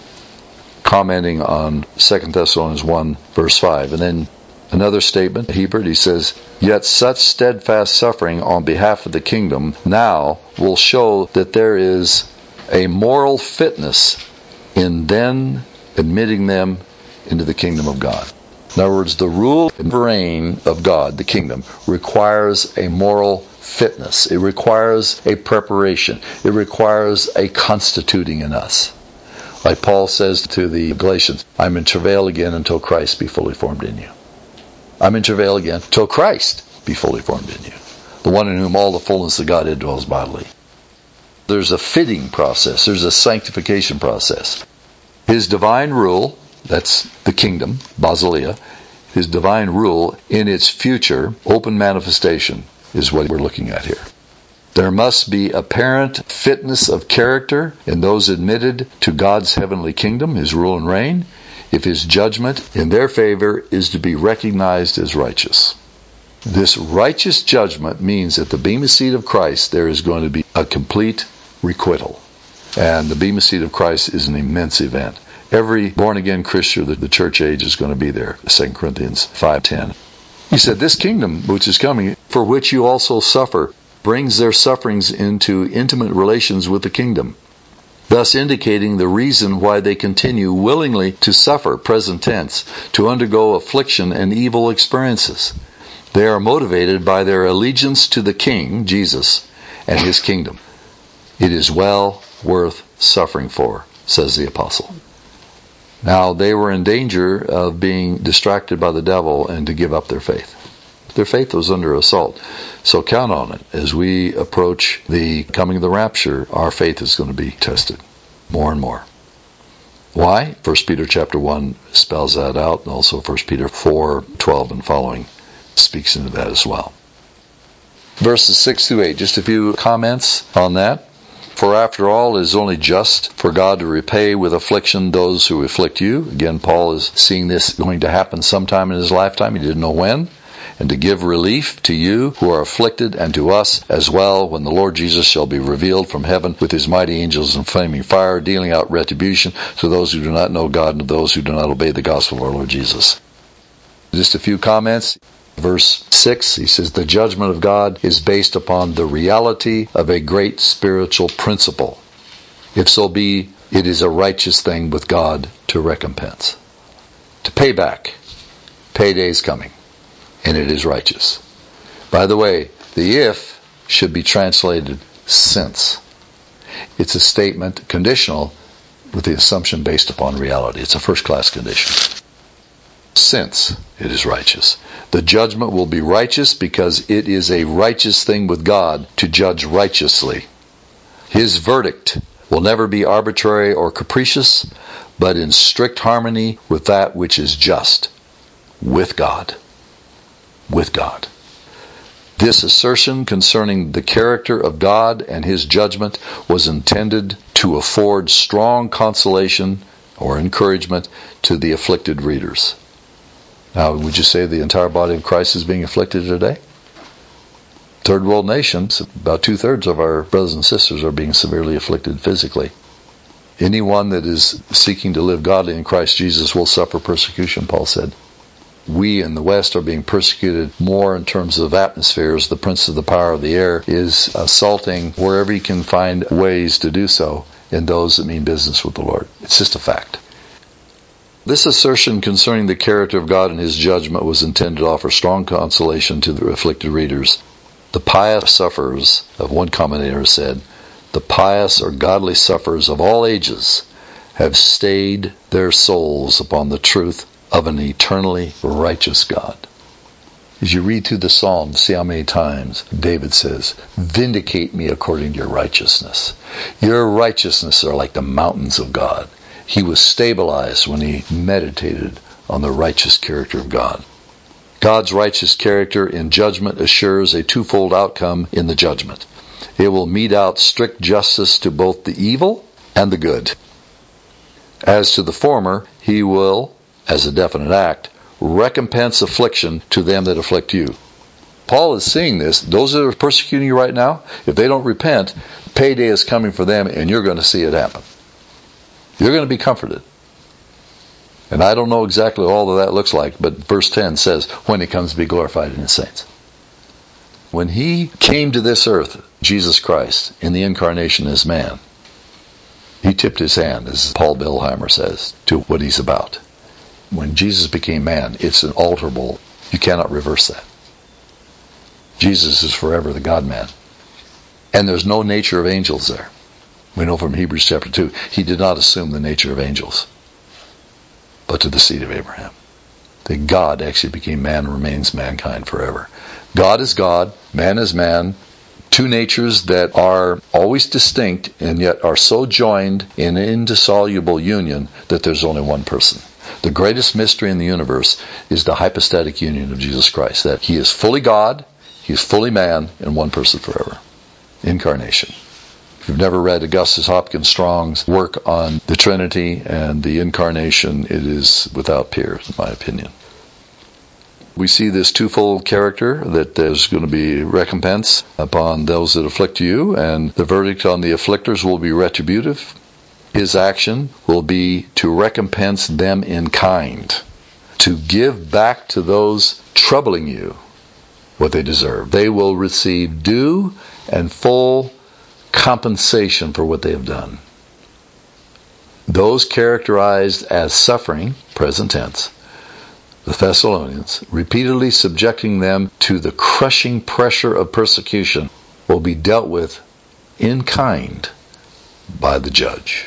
Commenting on 2 Thessalonians 1 verse 5. And then another statement, Hebert, he says, yet such steadfast suffering on behalf of the kingdom now will show that there is a moral fitness in then admitting them into the kingdom of God. In other words, the rule and reign of God, the kingdom, requires a moral fitness. It requires a preparation. It requires a constituting in us. Like Paul says to the Galatians, I'm in travail again until Christ be fully formed in you. I'm in travail again till Christ be fully formed in you. The one in whom all the fullness of Godhead dwells bodily. There's a fitting process. There's a sanctification process. His divine rule, that's the kingdom, Basileia, his divine rule in its future open manifestation is what we're looking at here. There must be apparent fitness of character in those admitted to God's heavenly kingdom, his rule and reign, if his judgment in their favor is to be recognized as righteous. This righteous judgment means at the Bema Seat of Christ there is going to be a complete requital. And the Bema Seat of Christ is an immense event. Every born-again Christian of the church age is going to be there, 2 Corinthians 5:10. He said, this kingdom which is coming, for which you also suffer, brings their sufferings into intimate relations with the kingdom, thus indicating the reason why they continue willingly to suffer, present tense, to undergo affliction and evil experiences. They are motivated by their allegiance to the King, Jesus, and His kingdom. It is well worth suffering for, says the apostle. Now, they were in danger of being distracted by the devil and to give up their faith. Their faith was under assault. So count on it. As we approach the coming of the rapture, our faith is going to be tested more and more. Why? 1 Peter chapter 1 spells that out, and also 1 Peter 4:12 and following speaks into that as well. Verses 6 through 8, just a few comments on that. For after all, it is only just for God to repay with affliction those who afflict you. Again, Paul is seeing this going to happen sometime in his lifetime. He didn't know when. And to give relief to you who are afflicted, and to us as well, when the Lord Jesus shall be revealed from heaven with His mighty angels in flaming fire, dealing out retribution to those who do not know God and to those who do not obey the gospel of our Lord Jesus. Just a few comments. Verse 6, he says, the judgment of God is based upon the reality of a great spiritual principle. If so be, it is a righteous thing with God to recompense. To pay back. Payday is coming. And it is righteous. By the way, the if should be translated since. It's a statement conditional with the assumption based upon reality. It's a first-class condition. Since it is righteous. The judgment will be righteous because it is a righteous thing with God to judge righteously. His verdict will never be arbitrary or capricious, but in strict harmony with that which is just, with God. With God. This assertion concerning the character of God and His judgment was intended to afford strong consolation or encouragement to the afflicted readers. Now, would you say the entire body of Christ is being afflicted today? Third world nations, about 2/3 of our brothers and sisters are being severely afflicted physically. Anyone that is seeking to live godly in Christ Jesus will suffer persecution, Paul said. We in the West are being persecuted more in terms of atmospheres. The prince of the power of the air is assaulting wherever he can find ways to do so in those that mean business with the Lord. It's just a fact. This assertion concerning the character of God and His judgment was intended to offer strong consolation to the afflicted readers. The pious sufferers, of one commentator said, the pious or godly sufferers of all ages have stayed their souls upon the truth of an eternally righteous God. As you read through the Psalms, see how many times David says, vindicate me according to your righteousness. Your righteousness are like the mountains of God. He was stabilized when he meditated on the righteous character of God. God's righteous character in judgment assures a twofold outcome in the judgment. It will mete out strict justice to both the evil and the good. As to the former, He will, as a definite act, recompense affliction to them that afflict you. Paul is seeing this. Those that are persecuting you right now, if they don't repent, payday is coming for them, and you're going to see it happen. You're going to be comforted. And I don't know exactly all of that looks like, but verse 10 says, when He comes to be glorified in His saints. When He came to this earth, Jesus Christ, in the incarnation as man, He tipped His hand, as Paul Bilheimer says, to what He's about. When Jesus became man, it's unalterable. You cannot reverse that. Jesus is forever the God-man. And there's no nature of angels there. We know from Hebrews chapter 2, He did not assume the nature of angels, but to the seed of Abraham. That God actually became man and remains mankind forever. God is God, man is man, two natures that are always distinct and yet are so joined in indissoluble union that there's only one person. The greatest mystery in the universe is the hypostatic union of Jesus Christ, that He is fully God, He is fully man, and one person forever. Incarnation. If you've never read Augustus Hopkins Strong's work on the Trinity and the Incarnation, it is without peer, in my opinion. We see this twofold character, that there's going to be recompense upon those that afflict you, and the verdict on the afflictors will be retributive. His action will be to recompense them in kind, to give back to those troubling you what they deserve. They will receive due and full compensation for what they have done. Those characterized as suffering, present tense, the Thessalonians, repeatedly subjecting them to the crushing pressure of persecution, will be dealt with in kind by the judge.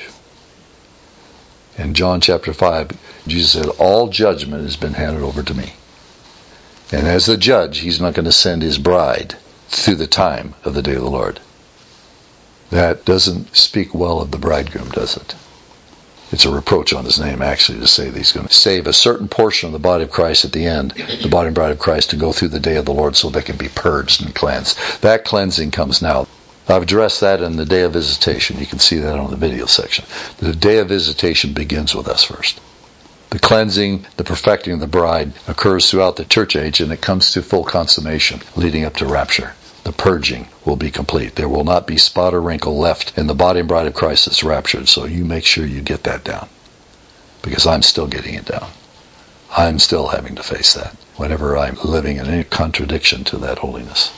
In John chapter 5, Jesus said, all judgment has been handed over to me. And as the judge, he's not going to send his bride through the time of the day of the Lord. That doesn't speak well of the bridegroom, does it? It's a reproach on his name, actually, to say that he's going to save a certain portion of the body of Christ at the end, the body and bride of Christ, to go through the day of the Lord so they can be purged and cleansed. That cleansing comes now. I've addressed that in the day of visitation. You can see that on the video section. The day of visitation begins with us first. The cleansing, the perfecting of the bride occurs throughout the church age, and it comes to full consummation, leading up to rapture. The purging will be complete. There will not be spot or wrinkle left in the body and bride of Christ that's raptured. So you make sure you get that down. Because I'm still getting it down. I'm still having to face that whenever I'm living in any contradiction to that holiness.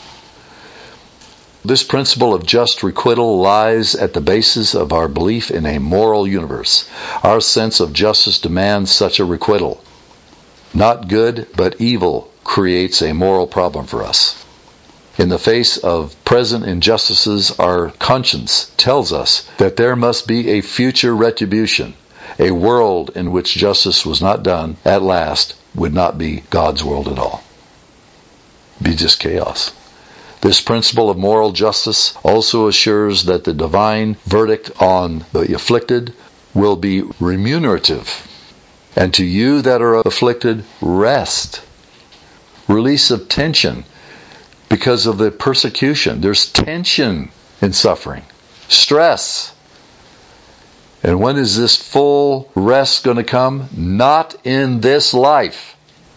This principle of just requital lies at the basis of our belief in a moral universe. Our sense of justice demands such a requital. Not good, but evil creates a moral problem for us. In the face of present injustices, our conscience tells us that there must be a future retribution. A world in which justice was not done at last would not be God's world at all. It'd be just chaos. This principle of moral justice also assures that the divine verdict on the afflicted will be remunerative. And to you that are afflicted, rest. Release of tension. Because of the persecution, there's tension in suffering, stress. And when is this full rest going to come? Not in this life.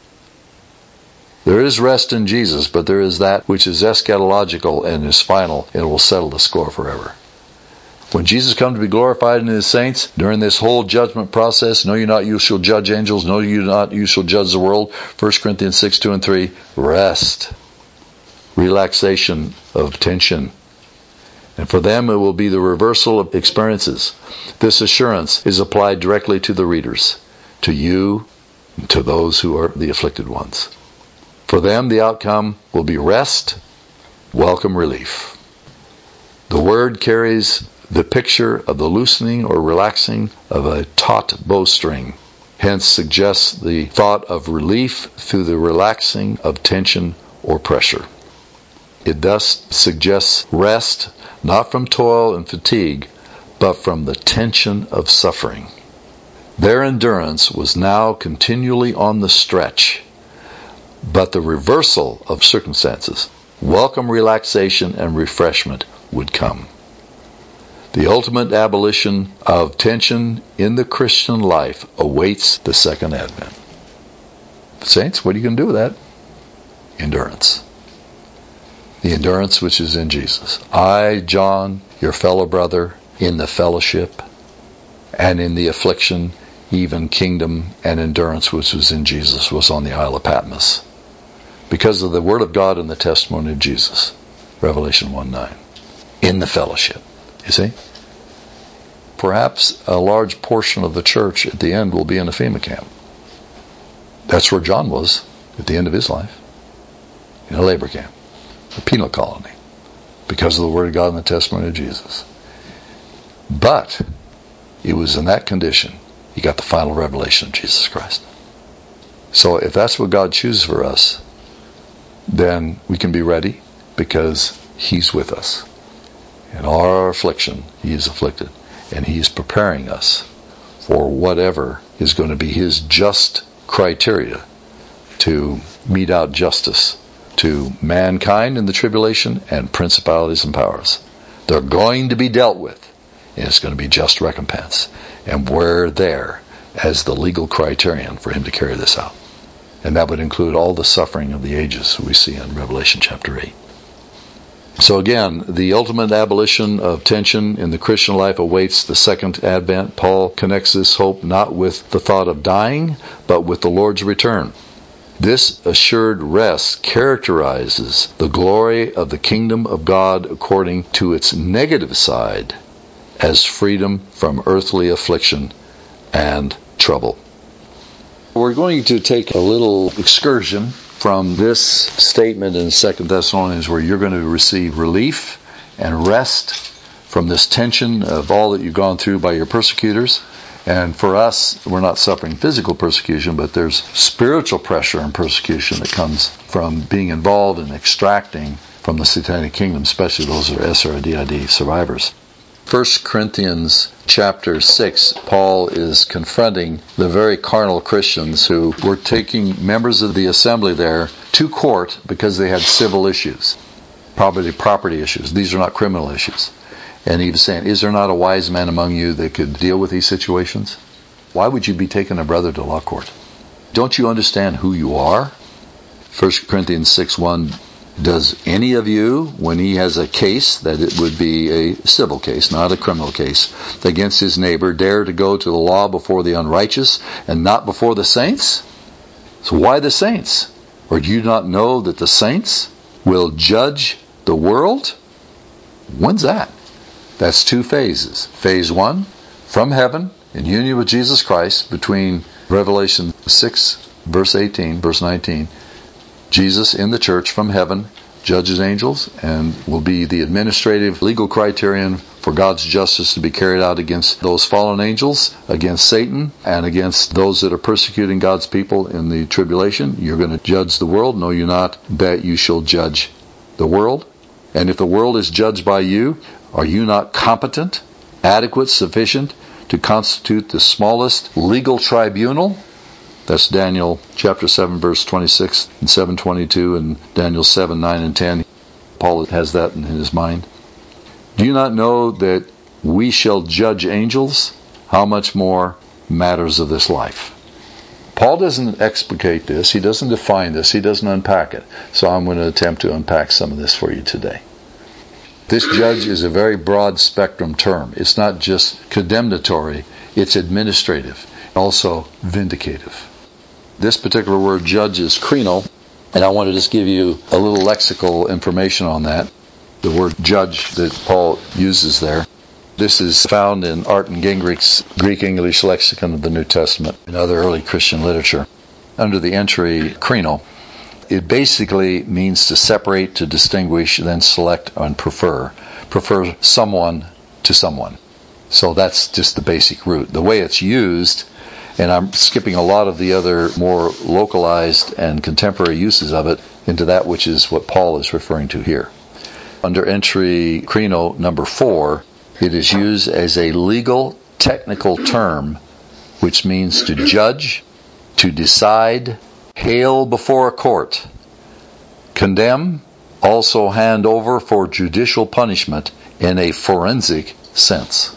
There is rest in Jesus, but there is that which is eschatological and is final, and it will settle the score forever. When Jesus comes to be glorified in his saints, during this whole judgment process, know ye not you shall judge angels, know ye not you shall judge the world, 1 Corinthians 6, 2 and 3, rest. Relaxation of tension. And for them it will be the reversal of experiences. This assurance is applied directly to the readers, to you, and to those who are the afflicted ones. For them the outcome will be rest, welcome relief. The word carries the picture of the loosening or relaxing of a taut bowstring, hence suggests the thought of relief through the relaxing of tension or pressure. It thus suggests rest, not from toil and fatigue, but from the tension of suffering. Their endurance was now continually on the stretch, but the reversal of circumstances, welcome relaxation and refreshment would come. The ultimate abolition of tension in the Christian life awaits the second advent. Saints, what are you going to do with that? Endurance. The endurance which is in Jesus. I, John, your fellow brother, in the fellowship and in the affliction, even kingdom and endurance which was in Jesus, was on the Isle of Patmos. Because of the Word of God and the testimony of Jesus. Revelation 1:9. In the fellowship. You see? Perhaps a large portion of the church at the end will be in a FEMA camp. That's where John was at the end of his life. In a labor camp. A penal colony. Because of the Word of God and the testimony of Jesus. But it was in that condition he got the final revelation of Jesus Christ. So if that's what God chooses for us, then we can be ready because he's with us. In our affliction, he is afflicted. And he is preparing us for whatever is going to be his just criteria to mete out justice to mankind in the tribulation and principalities and powers. They're going to be dealt with, and it's going to be just recompense. And we're there as the legal criterion for him to carry this out. And that would include all the suffering of the ages we see in Revelation chapter 8. So again, the ultimate abolition of tension in the Christian life awaits the second advent. Paul connects this hope not with the thought of dying, but with the Lord's return. This assured rest characterizes the glory of the kingdom of God according to its negative side as freedom from earthly affliction and trouble. We're going to take a little excursion from this statement in 2 Thessalonians where you're going to receive relief and rest from this tension of all that you've gone through by your persecutors. And for us, we're not suffering physical persecution, but there's spiritual pressure and persecution that comes from being involved in extracting from the Satanic Kingdom, especially those that are SRDID survivors. 1 Corinthians chapter 6, Paul is confronting the very carnal Christians who were taking members of the assembly there to court because they had civil issues, property issues. These are not criminal issues. And he was saying, is there not a wise man among you that could deal with these situations? Why would you be taking a brother to law court? Don't you understand who you are? 1 Corinthians 6:1, does any of you, when he has a case, that it would be a civil case, not a criminal case, against his neighbor, dare to go to the law before the unrighteous and not before the saints? So why the saints? Or do you not know that the saints will judge the world? When's that? That's two phases. Phase 1, from heaven, in union with Jesus Christ, between Revelation 6, verse 18, verse 19, Jesus in the church from heaven judges angels and will be the administrative legal criterion for God's justice to be carried out against those fallen angels, against Satan, and against those that are persecuting God's people in the tribulation. You're going to judge the world. Know you not that you shall judge the world? And if the world is judged by you, are you not competent, adequate, sufficient to constitute the smallest legal tribunal? That's Daniel chapter 7, verse 26 and 7:22, and Daniel 7, 9, and 10. Paul has that in his mind. Do you not know that we shall judge angels? How much more matters of this life? Paul doesn't explicate this. He doesn't define this. He doesn't unpack it. So I'm going to attempt to unpack some of this for you today. This judge is a very broad spectrum term. It's not just condemnatory, it's administrative, also vindicative. This particular word judge is krino, and I want to just give you a little lexical information on that. The word judge that Paul uses there. This is found in Arton Gingrich's Greek-English lexicon of the New Testament and other early Christian literature. Under the entry krino, it basically means to separate, to distinguish, then select and prefer. Prefer someone to someone. So that's just the basic root. The way it's used, and I'm skipping a lot of the other more localized and contemporary uses of it into that which is what Paul is referring to here. Under entry krino number 4, it is used as a legal technical term which means to judge, to decide, hail before a court, condemn, also hand over for judicial punishment in a forensic sense.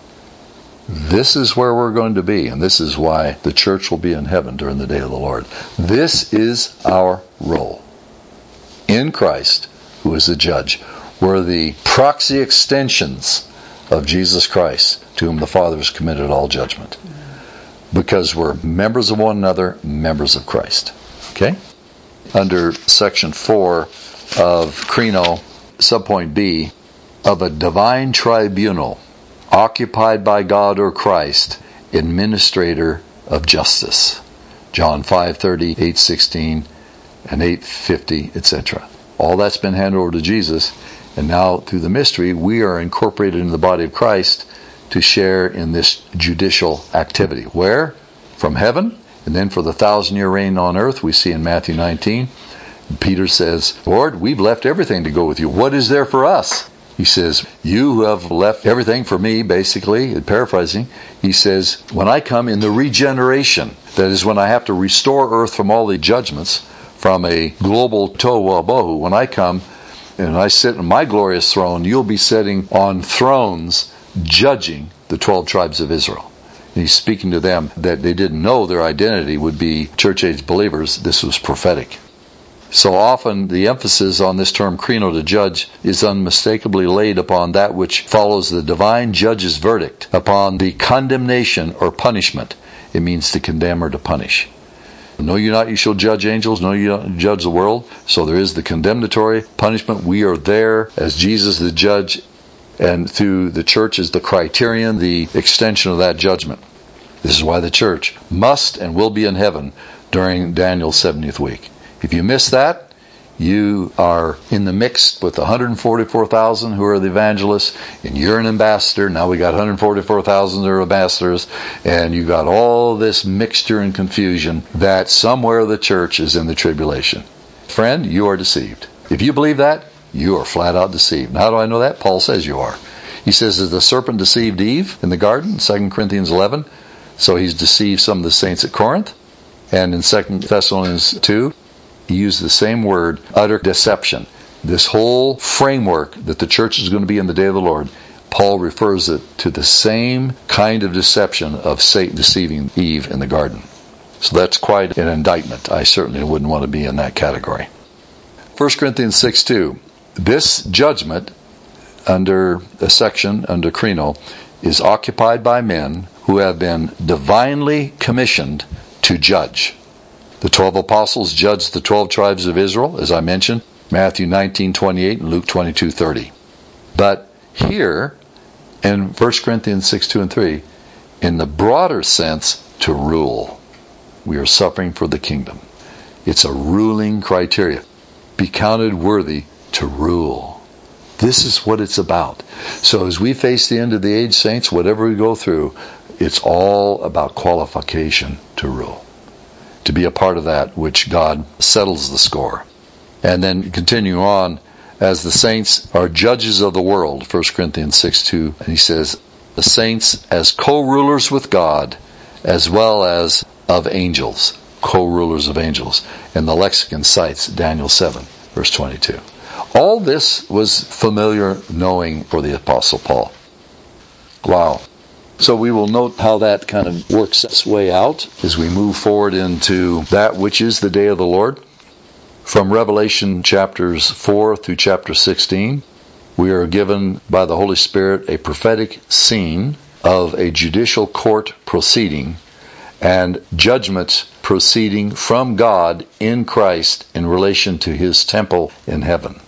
This is where we're going to be, and this is why the church will be in heaven during the day of the Lord. This is our role in Christ, who is the judge. We're the proxy extensions of Jesus Christ, to whom the Father has committed all judgment. Because we're members of one another, members of Christ. Okay? Under section 4 of krino, subpoint B, of a divine tribunal, occupied by God or Christ, administrator of justice. John 5:30, 8:16, and 8:50, etc. All that's been handed over to Jesus, and now through the mystery, we are incorporated into the body of Christ to share in this judicial activity. Where? From heaven, and then for the 1,000-year reign on earth, we see in Matthew 19, Peter says, Lord, we've left everything to go with you. What is there for us? He says, you who have left everything for me, basically, paraphrasing, he says, when I come in the regeneration, that is when I have to restore earth from all the judgments, from a global tohu wabohu, when I come and I sit on my glorious throne, you'll be sitting on thrones judging the 12 tribes of Israel. And he's speaking to them that they didn't know their identity would be church-age believers. This was prophetic. So often the emphasis on this term krino, to judge, is unmistakably laid upon that which follows the divine judge's verdict, upon the condemnation or punishment. It means to condemn or to punish. Know you not you shall judge angels, know you not judge the world. So there is the condemnatory punishment. We are there as Jesus the judge, and through the church is the criterion, the extension of that judgment. This is why the church must and will be in heaven during Daniel's 70th week. If you miss that, you are in the mix with the 144,000 who are the evangelists, and you're an ambassador. Now we got 144,000 who are ambassadors, and you got all this mixture and confusion that somewhere the church is in the tribulation. Friend, you are deceived. If you believe that, you are flat out deceived. And how do I know that? Paul says you are. He says, as the serpent deceived Eve in the garden, 2 Corinthians 11, so he's deceived some of the saints at Corinth. And in 2 Thessalonians 2, he used the same word, utter deception. This whole framework that the church is going to be in the day of the Lord, Paul refers it to the same kind of deception of Satan deceiving Eve in the garden. So that's quite an indictment. I certainly wouldn't want to be in that category. 1 Corinthians 6:2. This judgment, under a section, under Krino, is occupied by men who have been divinely commissioned to judge. The 12 apostles judged the 12 tribes of Israel, as I mentioned, Matthew 19:28 and Luke 22:30. But here, in 1 Corinthians 6:2 and 3, in the broader sense, to rule. We are suffering for the kingdom. It's a ruling criteria. Be counted worthy to rule. This is what it's about. So as we face the end of the age, saints, whatever we go through, it's all about qualification to rule. To be a part of that which God settles the score. And then continue on, as the saints are judges of the world, 1 Corinthians 6:2, and he says, the saints as co-rulers with God, as well as of angels, co-rulers of angels. And the lexicon cites Daniel 7, verse 22. All this was familiar knowing for the Apostle Paul. Wow. So we will note how that kind of works its way out as we move forward into that which is the day of the Lord. From Revelation chapters 4 through chapter 16, we are given by the Holy Spirit a prophetic scene of a judicial court proceeding and judgments proceeding from God in Christ in relation to His temple in heaven.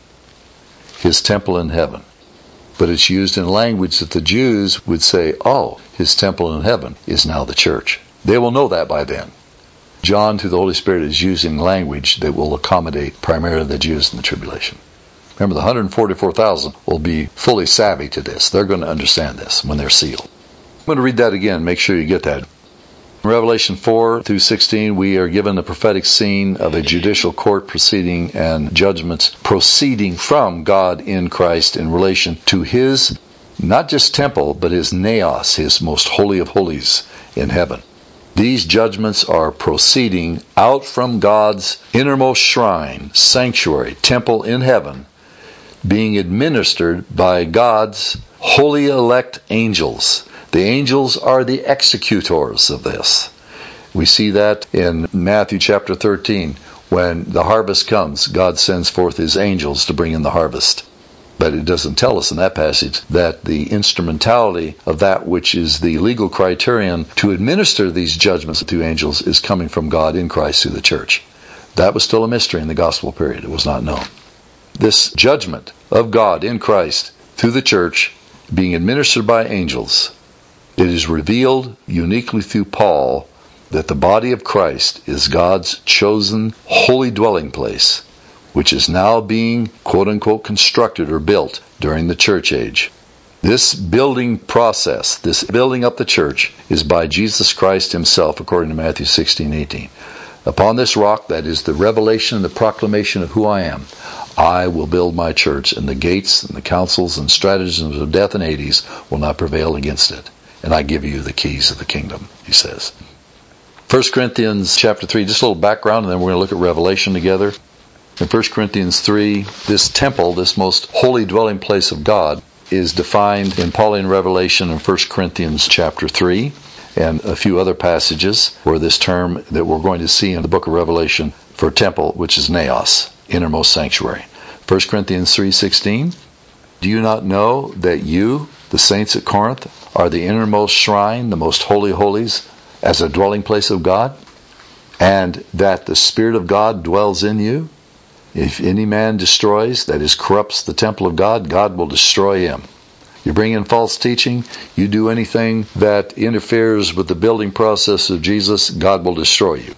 His temple in heaven. But it's used in language that the Jews would say, oh, His temple in heaven is now the church. They will know that by then. John, through the Holy Spirit, is using language that will accommodate primarily the Jews in the tribulation. Remember, the 144,000 will be fully savvy to this. They're going to understand this when they're sealed. I'm going to read that again. Make sure you get that. In Revelation 4 through 16, we are given a prophetic scene of a judicial court proceeding and judgments proceeding from God in Christ in relation to His, not just temple, but His naos, His most holy of holies in heaven. These judgments are proceeding out from God's innermost shrine, sanctuary, temple in heaven, being administered by God's holy elect angels. The angels are the executors of this. We see that in Matthew chapter 13. When the harvest comes, God sends forth His angels to bring in the harvest. But it doesn't tell us in that passage that the instrumentality of that which is the legal criterion to administer these judgments through angels is coming from God in Christ through the church. That was still a mystery in the gospel period. It was not known. This judgment of God in Christ through the church being administered by angels, it is revealed uniquely through Paul that the body of Christ is God's chosen holy dwelling place, which is now being, quote-unquote, constructed or built during the church age. This building process, this building up the church, is by Jesus Christ Himself, according to Matthew 16:18. Upon this rock, that is the revelation and the proclamation of who I am, I will build my church, and the gates and the counsels and stratagems of death and Hades will not prevail against it. And I give you the keys of the kingdom, He says. 1 Corinthians chapter 3, just a little background, and then we're going to look at Revelation together. In 1 Corinthians 3, this temple, this most holy dwelling place of God, is defined in Pauline Revelation in 1 Corinthians chapter 3, and a few other passages where this term that we're going to see in the book of Revelation for temple, which is naos, innermost sanctuary. 1 Corinthians 3:16, do you not know that you, the saints at Corinth, are the innermost shrine, the most holy holies, as a dwelling place of God, and that the Spirit of God dwells in you? If any man destroys, that is, corrupts the temple of God, God will destroy him. You bring in false teaching, you do anything that interferes with the building process of Jesus, God will destroy you.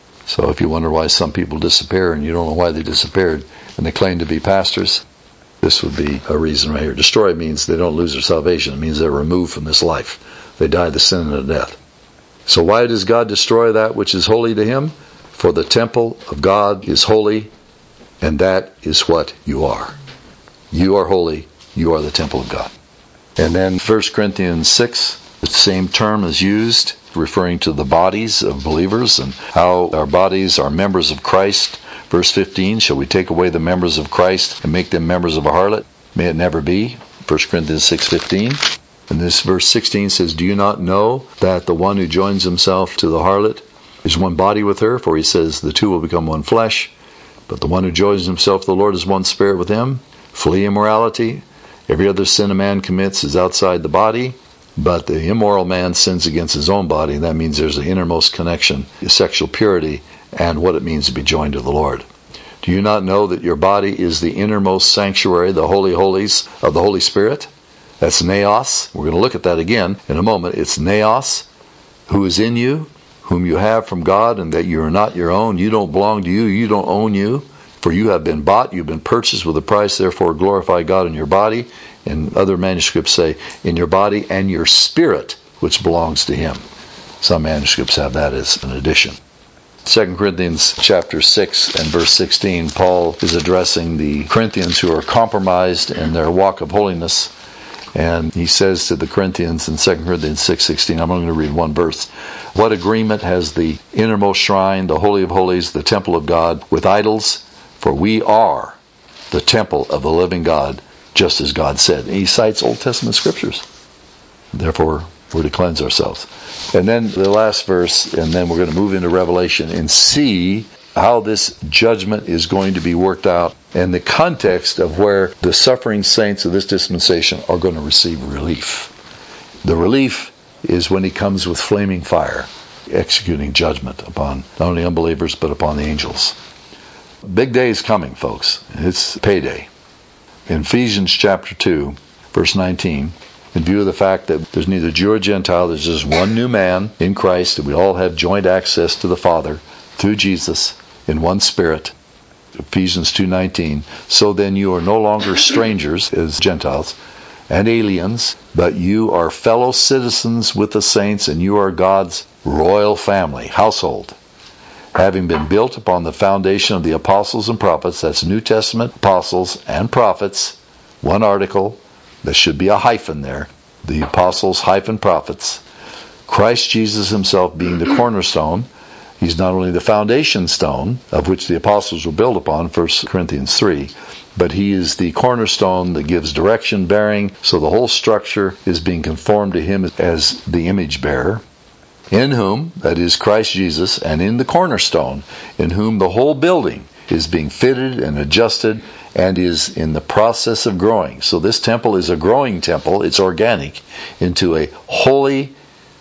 So if you wonder why some people disappear and you don't know why they disappeared and they claim to be pastors, this would be a reason right here. Destroy means they don't lose their salvation. It means they're removed from this life. They die the sin and the death. So why does God destroy that which is holy to Him? For the temple of God is holy, and that is what you are. You are holy. You are the temple of God. And then 1 Corinthians 6, the same term is used, referring to the bodies of believers and how our bodies are members of Christ. Verse 15, shall we take away the members of Christ and make them members of a harlot? May it never be. 1 Corinthians 6:15. And this verse 16 says, do you not know that the one who joins himself to the harlot is one body with her? For he says, the two will become one flesh. But the one who joins himself to the Lord is one spirit with him. Flee immorality. Every other sin a man commits is outside the body, but the immoral man sins against his own body. And that means there's an innermost connection, sexual purity, and what it means to be joined to the Lord. Do you not know that your body is the innermost sanctuary, the holy holies of the Holy Spirit? That's Naos. We're going to look at that again in a moment. It's Naos, who is in you, whom you have from God, and that you are not your own. You don't belong to you. You don't own you. For you have been bought, you've been purchased with a price, therefore glorify God in your body. And other manuscripts say, in your body and your spirit, which belongs to Him. Some manuscripts have that as an addition. 2 Corinthians chapter 6 and verse 16, Paul is addressing the Corinthians who are compromised in their walk of holiness. And he says to the Corinthians in 2 Corinthians 6:16, I'm only going to read one verse. What agreement has the innermost shrine, the Holy of Holies, the temple of God, with idols? For we are the temple of the living God, just as God said. And he cites Old Testament scriptures. Therefore, we're to cleanse ourselves. And then the last verse, and then we're going to move into Revelation and see how this judgment is going to be worked out and the context of where the suffering saints of this dispensation are going to receive relief. The relief is when He comes with flaming fire, executing judgment upon not only unbelievers but upon the angels. Big day is coming, folks. It's payday. In Ephesians chapter 2, verse 19, in view of the fact that there's neither Jew or Gentile, there's just one new man in Christ, that we all have joint access to the Father through Jesus in one Spirit. Ephesians 2:19. So then you are no longer strangers as Gentiles and aliens, but you are fellow citizens with the saints, and you are God's royal family, household, having been built upon the foundation of the apostles and prophets. That's New Testament apostles and prophets. One article. There should be a hyphen there. The apostles hyphen prophets. Christ Jesus Himself being the cornerstone. He's not only the foundation stone of which the apostles were built upon, 1 Corinthians 3, but He is the cornerstone that gives direction, bearing, so the whole structure is being conformed to Him as the image bearer. In whom, that is Christ Jesus, and in the cornerstone, in whom the whole building is being fitted and adjusted and is in the process of growing. So this temple is a growing temple, it's organic, into a holy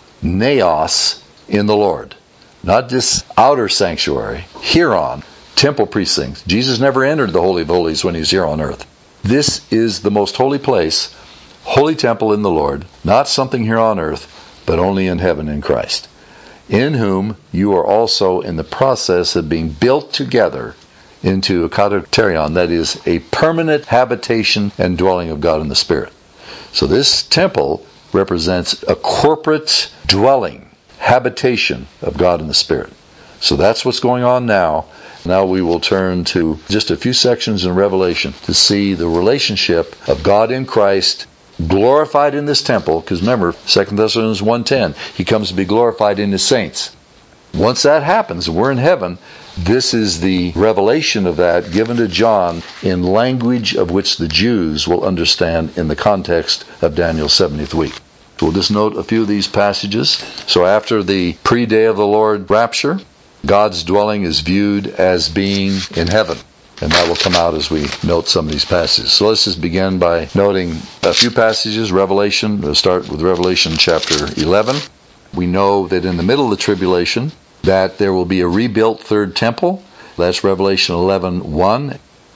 naos in the Lord. Not this outer sanctuary, here on, temple precincts. Jesus never entered the Holy of Holies when He was here on earth. This is the most holy place, holy temple in the Lord, not something here on earth, but only in heaven in Christ, in whom you are also in the process of being built together into a kataterion, that is, a permanent habitation and dwelling of God in the Spirit. So this temple represents a corporate dwelling, habitation of God in the Spirit. So that's what's going on now. Now we will turn to just a few sections in Revelation to see the relationship of God in Christ glorified in this temple, because remember, 2 Thessalonians 1:10, He comes to be glorified in His saints. Once that happens, we're in heaven, this is the revelation of that given to John in language of which the Jews will understand in the context of Daniel's 70th week. We'll just note a few of these passages. So after the pre-day of the Lord rapture, God's dwelling is viewed as being in heaven. And that will come out as we note some of these passages. So let's just begin by noting a few passages. Revelation, we'll start with Revelation chapter 11. We know that in the middle of the tribulation, that there will be a rebuilt third temple. That's Revelation 11:1.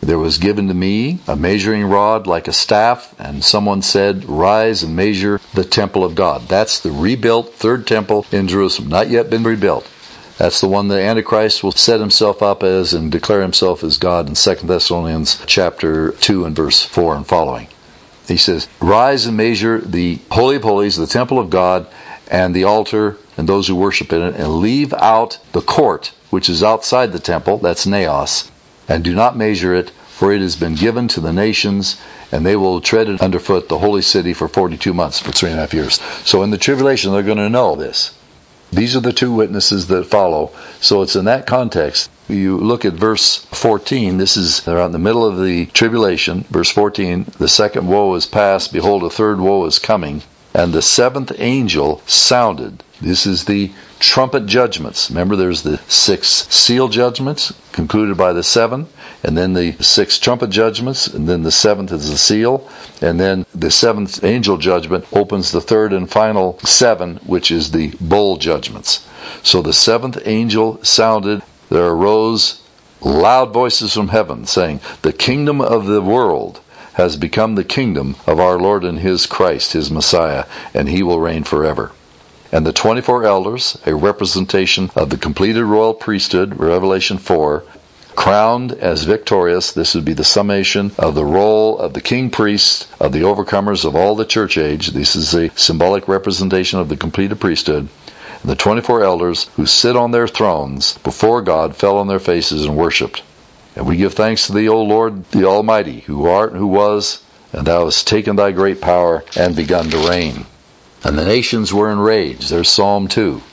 There was given to me a measuring rod like a staff, and someone said, "Rise and measure the temple of God." That's the rebuilt third temple in Jerusalem, not yet been rebuilt. That's the one the Antichrist will set himself up as and declare himself as God in 2 Thessalonians chapter 2 and verse 4 and following. He says, "Rise and measure the Holy of Holies, the temple of God, and the altar and those who worship in it, and leave out the court, which is outside the temple," that's Naos, "and do not measure it, for it has been given to the nations, and they will tread it underfoot, the holy city, for 42 months, for 3.5 years. So in the tribulation, they're going to know this. These are the two witnesses that follow. So it's in that context. You look at verse 14. They're out in the middle of the tribulation. Verse 14, "The second woe is past. Behold, a third woe is coming. And the seventh angel sounded." This is the trumpet judgments. Remember, there's the 6 seal judgments concluded by the 7, and then the 6 trumpet judgments, and then the 7th is the seal, and then the 7th angel judgment opens the 3rd and final 7, which is the bowl judgments. So the 7th angel sounded. There arose loud voices from heaven saying, "The kingdom of the world has become the kingdom of our Lord and His Christ, His Messiah, and He will reign forever." And the 24 elders, a representation of the completed royal priesthood, Revelation 4, crowned as victorious. This would be the summation of the role of the king priest, of the overcomers of all the church age. This is a symbolic representation of the completed priesthood. And the 24 elders who sit on their thrones before God fell on their faces and worshipped. "And we give thanks to thee, O Lord, the Almighty, who art and who was, and thou hast taken thy great power and begun to reign." And the nations were enraged. There's Psalm 2.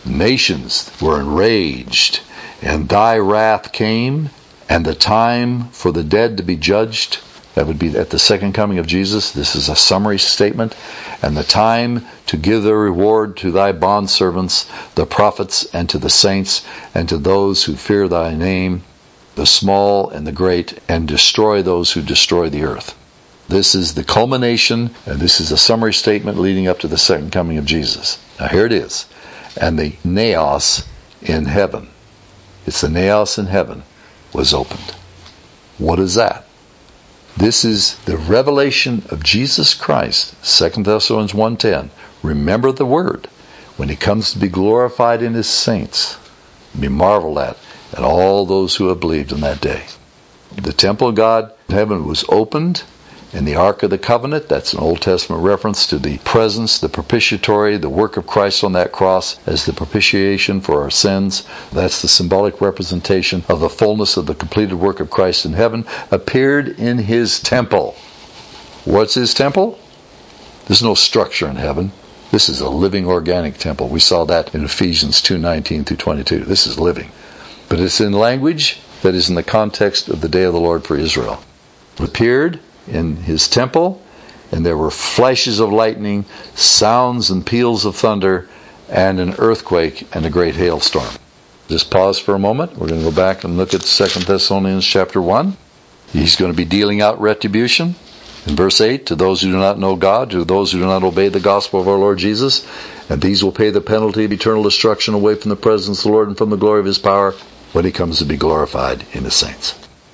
Nations were enraged, and thy wrath came, and the time for the dead to be judged. That would be at the second coming of Jesus. This is a summary statement. "And the time to give their reward to thy bondservants, the prophets, and to the saints, and to those who fear thy name, the small and the great, and destroy those who destroy the earth." This is the culmination, and this is a summary statement leading up to the second coming of Jesus. Now here it is. "And the naos in heaven." It's the naos in heaven was opened. What is that? This is the revelation of Jesus Christ. 2 Thessalonians 1:10. Remember the word. When He comes to be glorified in His saints, be marveled at all those who have believed in that day. The temple of God in heaven was opened. In the Ark of the Covenant, that's an Old Testament reference to the presence, the propitiatory, the work of Christ on that cross as the propitiation for our sins. That's the symbolic representation of the fullness of the completed work of Christ in heaven, appeared in His temple. What's His temple? There's no structure in heaven. This is a living organic temple. We saw that in Ephesians 2:19 through 22. This is living. But it's in language that is in the context of the day of the Lord for Israel. It appeared in His temple, and there were flashes of lightning, sounds and peals of thunder, and an earthquake and a great hailstorm. Just pause for a moment. We're going to go back and look at 2 Thessalonians chapter 1. He's going to be dealing out retribution. In verse 8, "To those who do not know God, to those who do not obey the gospel of our Lord Jesus, and these will pay the penalty of eternal destruction away from the presence of the Lord and from the glory of His power when He comes to be glorified in His saints."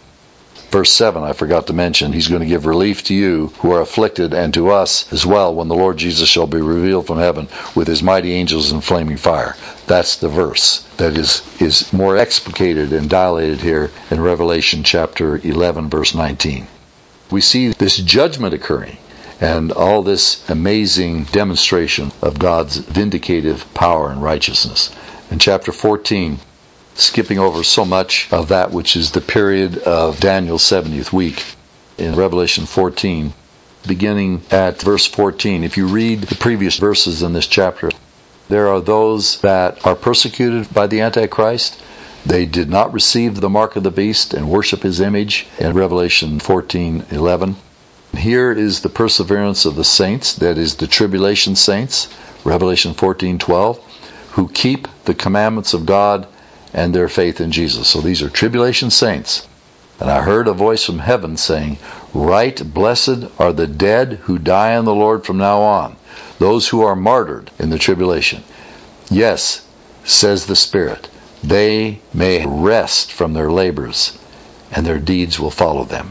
Verse 7, I forgot to mention, He's going to give relief to you who are afflicted, and to us as well, when the Lord Jesus shall be revealed from heaven with His mighty angels in flaming fire. That's the verse that is more explicated and dilated here in Revelation chapter 11, verse 19. We see this judgment occurring and all this amazing demonstration of God's vindicative power and righteousness. In chapter 14, skipping over so much of that which is the period of Daniel's 70th week. In Revelation 14, beginning at verse 14, if you read the previous verses in this chapter, there are those that are persecuted by the Antichrist. They did not receive the mark of the beast and worship his image in Revelation 14:11. Here is the perseverance of the saints, that is the tribulation saints, Revelation 14:12, who keep the commandments of God and their faith in Jesus. So these are tribulation saints. And I heard a voice from heaven saying, "Right blessed are the dead who die in the Lord from now on, those who are martyred in the tribulation. Yes, says the Spirit, they may rest from their labors and their deeds will follow them.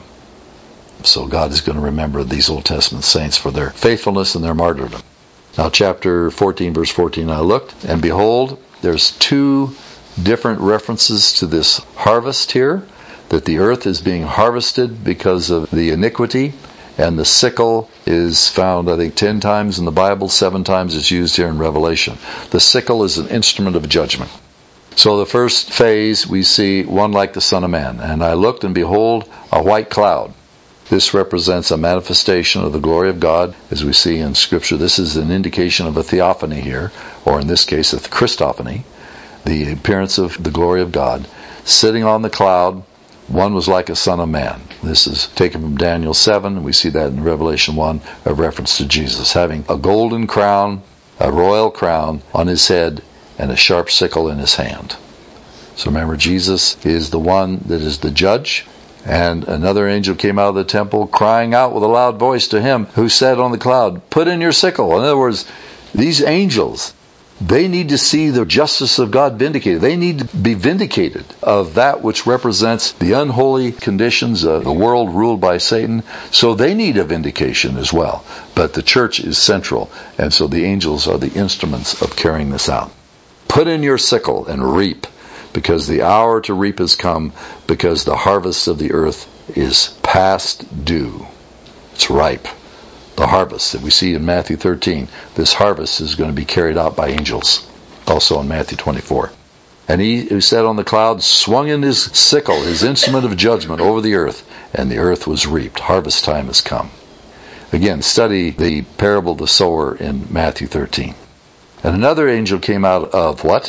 So God is going to remember these Old Testament saints for their faithfulness and their martyrdom. Now chapter 14, verse 14, I looked, and behold, there's two different references to this harvest here, that the earth is being harvested because of the iniquity, and the sickle is found, I think, 10 times in the Bible, 7 times it's used here in Revelation. The sickle is an instrument of judgment. So the first phase, we see one like the Son of Man. And I looked, and behold, a white cloud. This represents a manifestation of the glory of God, as we see in Scripture. This is an indication of a theophany here, or in this case, a Christophany, the appearance of the glory of God. Sitting on the cloud, one was like a son of man. This is taken from Daniel 7. We see that in Revelation 1, a reference to Jesus, having a golden crown, a royal crown on his head, and a sharp sickle in his hand. So remember, Jesus is the one that is the judge. And another angel came out of the temple, crying out with a loud voice to him who sat on the cloud, "Put in your sickle." In other words, these angels, they need to see the justice of God vindicated. They need to be vindicated of that which represents the unholy conditions of the world ruled by Satan. So they need a vindication as well. But the church is central, and so the angels are the instruments of carrying this out. Put in your sickle and reap, because the hour to reap has come, because the harvest of the earth is past due. It's ripe. The harvest that we see in Matthew 13, this harvest is going to be carried out by angels, also in Matthew 24. And he who sat on the cloud swung in his sickle, his instrument of judgment, over the earth, and the earth was reaped. Harvest time has come. Again, study the parable of the sower in Matthew 13. And another angel came out of what?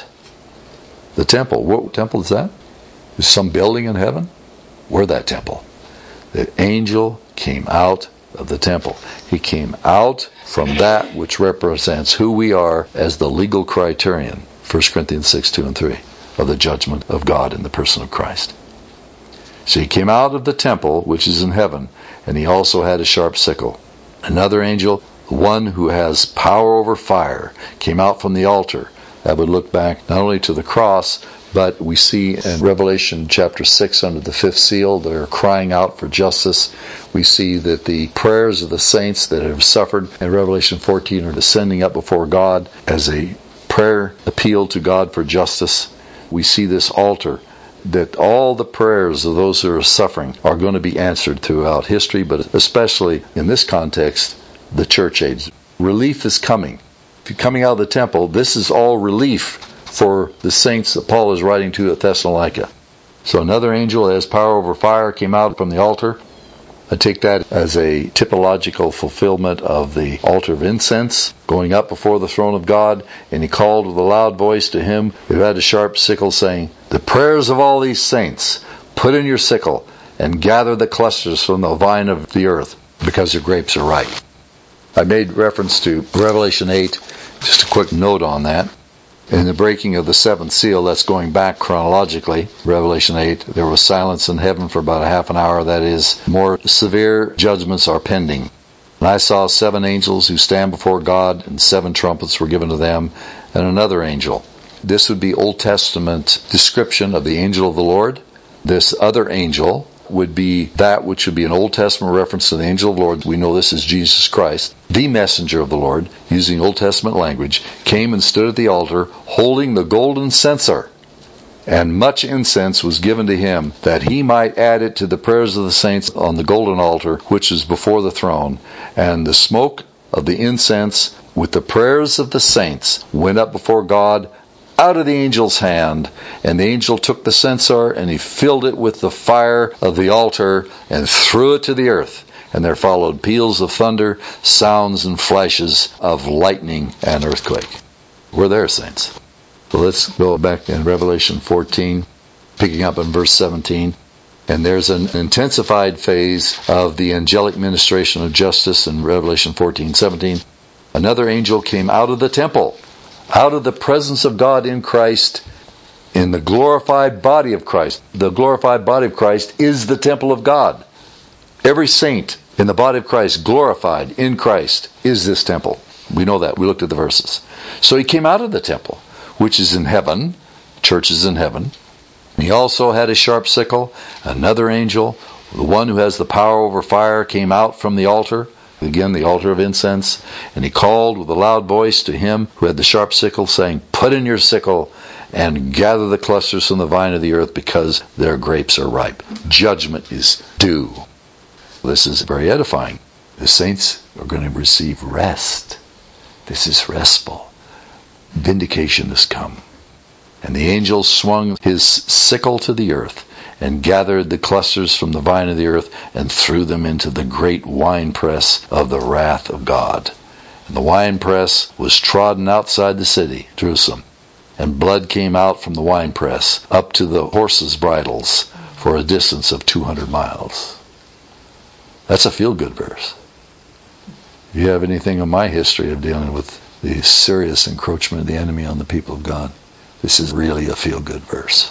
The temple. What temple is that? Is some building in heaven? Where's that temple? The angel came out of the temple. He came out from that which represents who we are as the legal criterion, 1 Corinthians 6, 2 and 3, of the judgment of God in the person of Christ. So he came out of the temple, which is in heaven, and he also had a sharp sickle. Another angel, one who has power over fire, came out from the altar. That would look back not only to the cross, but we see in Revelation chapter 6 under the 5th seal, they're crying out for justice. We see that the prayers of the saints that have suffered in Revelation 14 are descending up before God as a prayer appeal to God for justice. We see this altar, that all the prayers of those who are suffering are going to be answered throughout history, but especially in this context, the church age. Relief is coming. If you're coming out of the temple, this is all relief for the saints that Paul is writing to at Thessalonica. So another angel that has power over fire came out from the altar. I take that as a typological fulfillment of the altar of incense going up before the throne of God. And he called with a loud voice to him who had a sharp sickle, saying, "The prayers of all these saints, put in your sickle and gather the clusters from the vine of the earth, because their grapes are ripe." I made reference to Revelation 8, just a quick note on that. In the breaking of the 7th seal, that's going back chronologically, Revelation 8, there was silence in heaven for about a half an hour. That is, more severe judgments are pending. And I saw 7 angels who stand before God, and 7 trumpets were given to them, and another angel. This would be Old Testament description of the angel of the Lord. This other angel would be that which would be an Old Testament reference to the angel of the Lord. We know this is Jesus Christ, the messenger of the Lord, using Old Testament language, came and stood at the altar holding the golden censer. And much incense was given to him, that he might add it to the prayers of the saints on the golden altar, which is before the throne. And the smoke of the incense with the prayers of the saints went up before God out of the angel's hand, and the angel took the censer, and he filled it with the fire of the altar, and threw it to the earth. And there followed peals of thunder, sounds and flashes of lightning and earthquake. We're there, saints. So let's go back in Revelation 14, picking up in verse 17. And there's an intensified phase of the angelic ministration of justice in Revelation 14:17. Another angel came out of the temple, out of the presence of God in Christ, in the glorified body of Christ. The glorified body of Christ is the temple of God. Every saint in the body of Christ, glorified in Christ, is this temple. We know that. We looked at the verses. So he came out of the temple, which is in heaven. Church is in heaven. He also had a sharp sickle. Another angel, the one who has the power over fire, came out from the altar, again the altar of incense, and he called with a loud voice to him who had the sharp sickle, saying, "Put in your sickle and gather the clusters from the vine of the earth, because their grapes are ripe." Judgment is due. This is very edifying. The saints are going to receive rest. This is restful. Vindication has come. And the angel swung his sickle to the earth and gathered the clusters from the vine of the earth and threw them into the great winepress of the wrath of God. And the winepress was trodden outside the city, Jerusalem, and blood came out from the winepress up to the horses' bridles for a distance of 200 miles. That's a feel-good verse. If you have anything in my history of dealing with the serious encroachment of the enemy on the people of God, this is really a feel-good verse.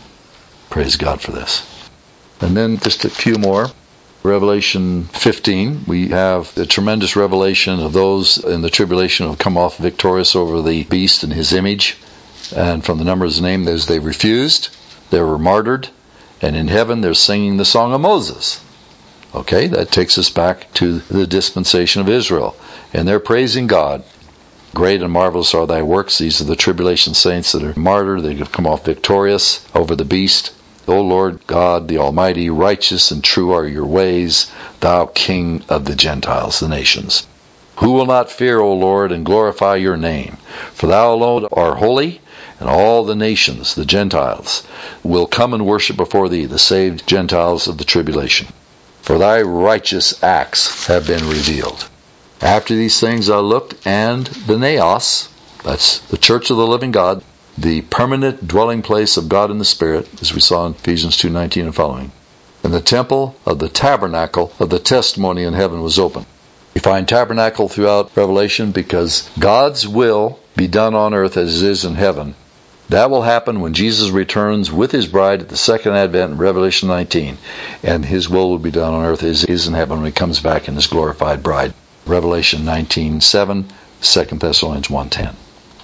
Praise God for this. And then just a few more. Revelation 15, we have the tremendous revelation of those in the tribulation who have come off victorious over the beast and his image. And from the number of his name, as they refused, they were martyred. And in heaven, they're singing the song of Moses. Okay, that takes us back to the dispensation of Israel. And they're praising God. Great and marvelous are thy works. These are the tribulation saints that are martyred. They have come off victorious over the beast. O Lord God, the Almighty, righteous and true are your ways, thou King of the Gentiles, the nations. Who will not fear, O Lord, and glorify your name? For thou alone art holy, and all the nations, the Gentiles, will come and worship before thee, the saved Gentiles of the tribulation. For thy righteous acts have been revealed. After these things I looked, and the Naos, that's the church of the living God, the permanent dwelling place of God in the Spirit, as we saw in Ephesians 2:19 and following. And the temple of the tabernacle of the testimony in heaven was open. We find tabernacle throughout Revelation because God's will be done on earth as it is in heaven. That will happen when Jesus returns with his bride at the second advent in Revelation 19. And his will be done on earth as it is in heaven when he comes back in his glorified bride. Revelation 19:7, 2 Thessalonians 1:10.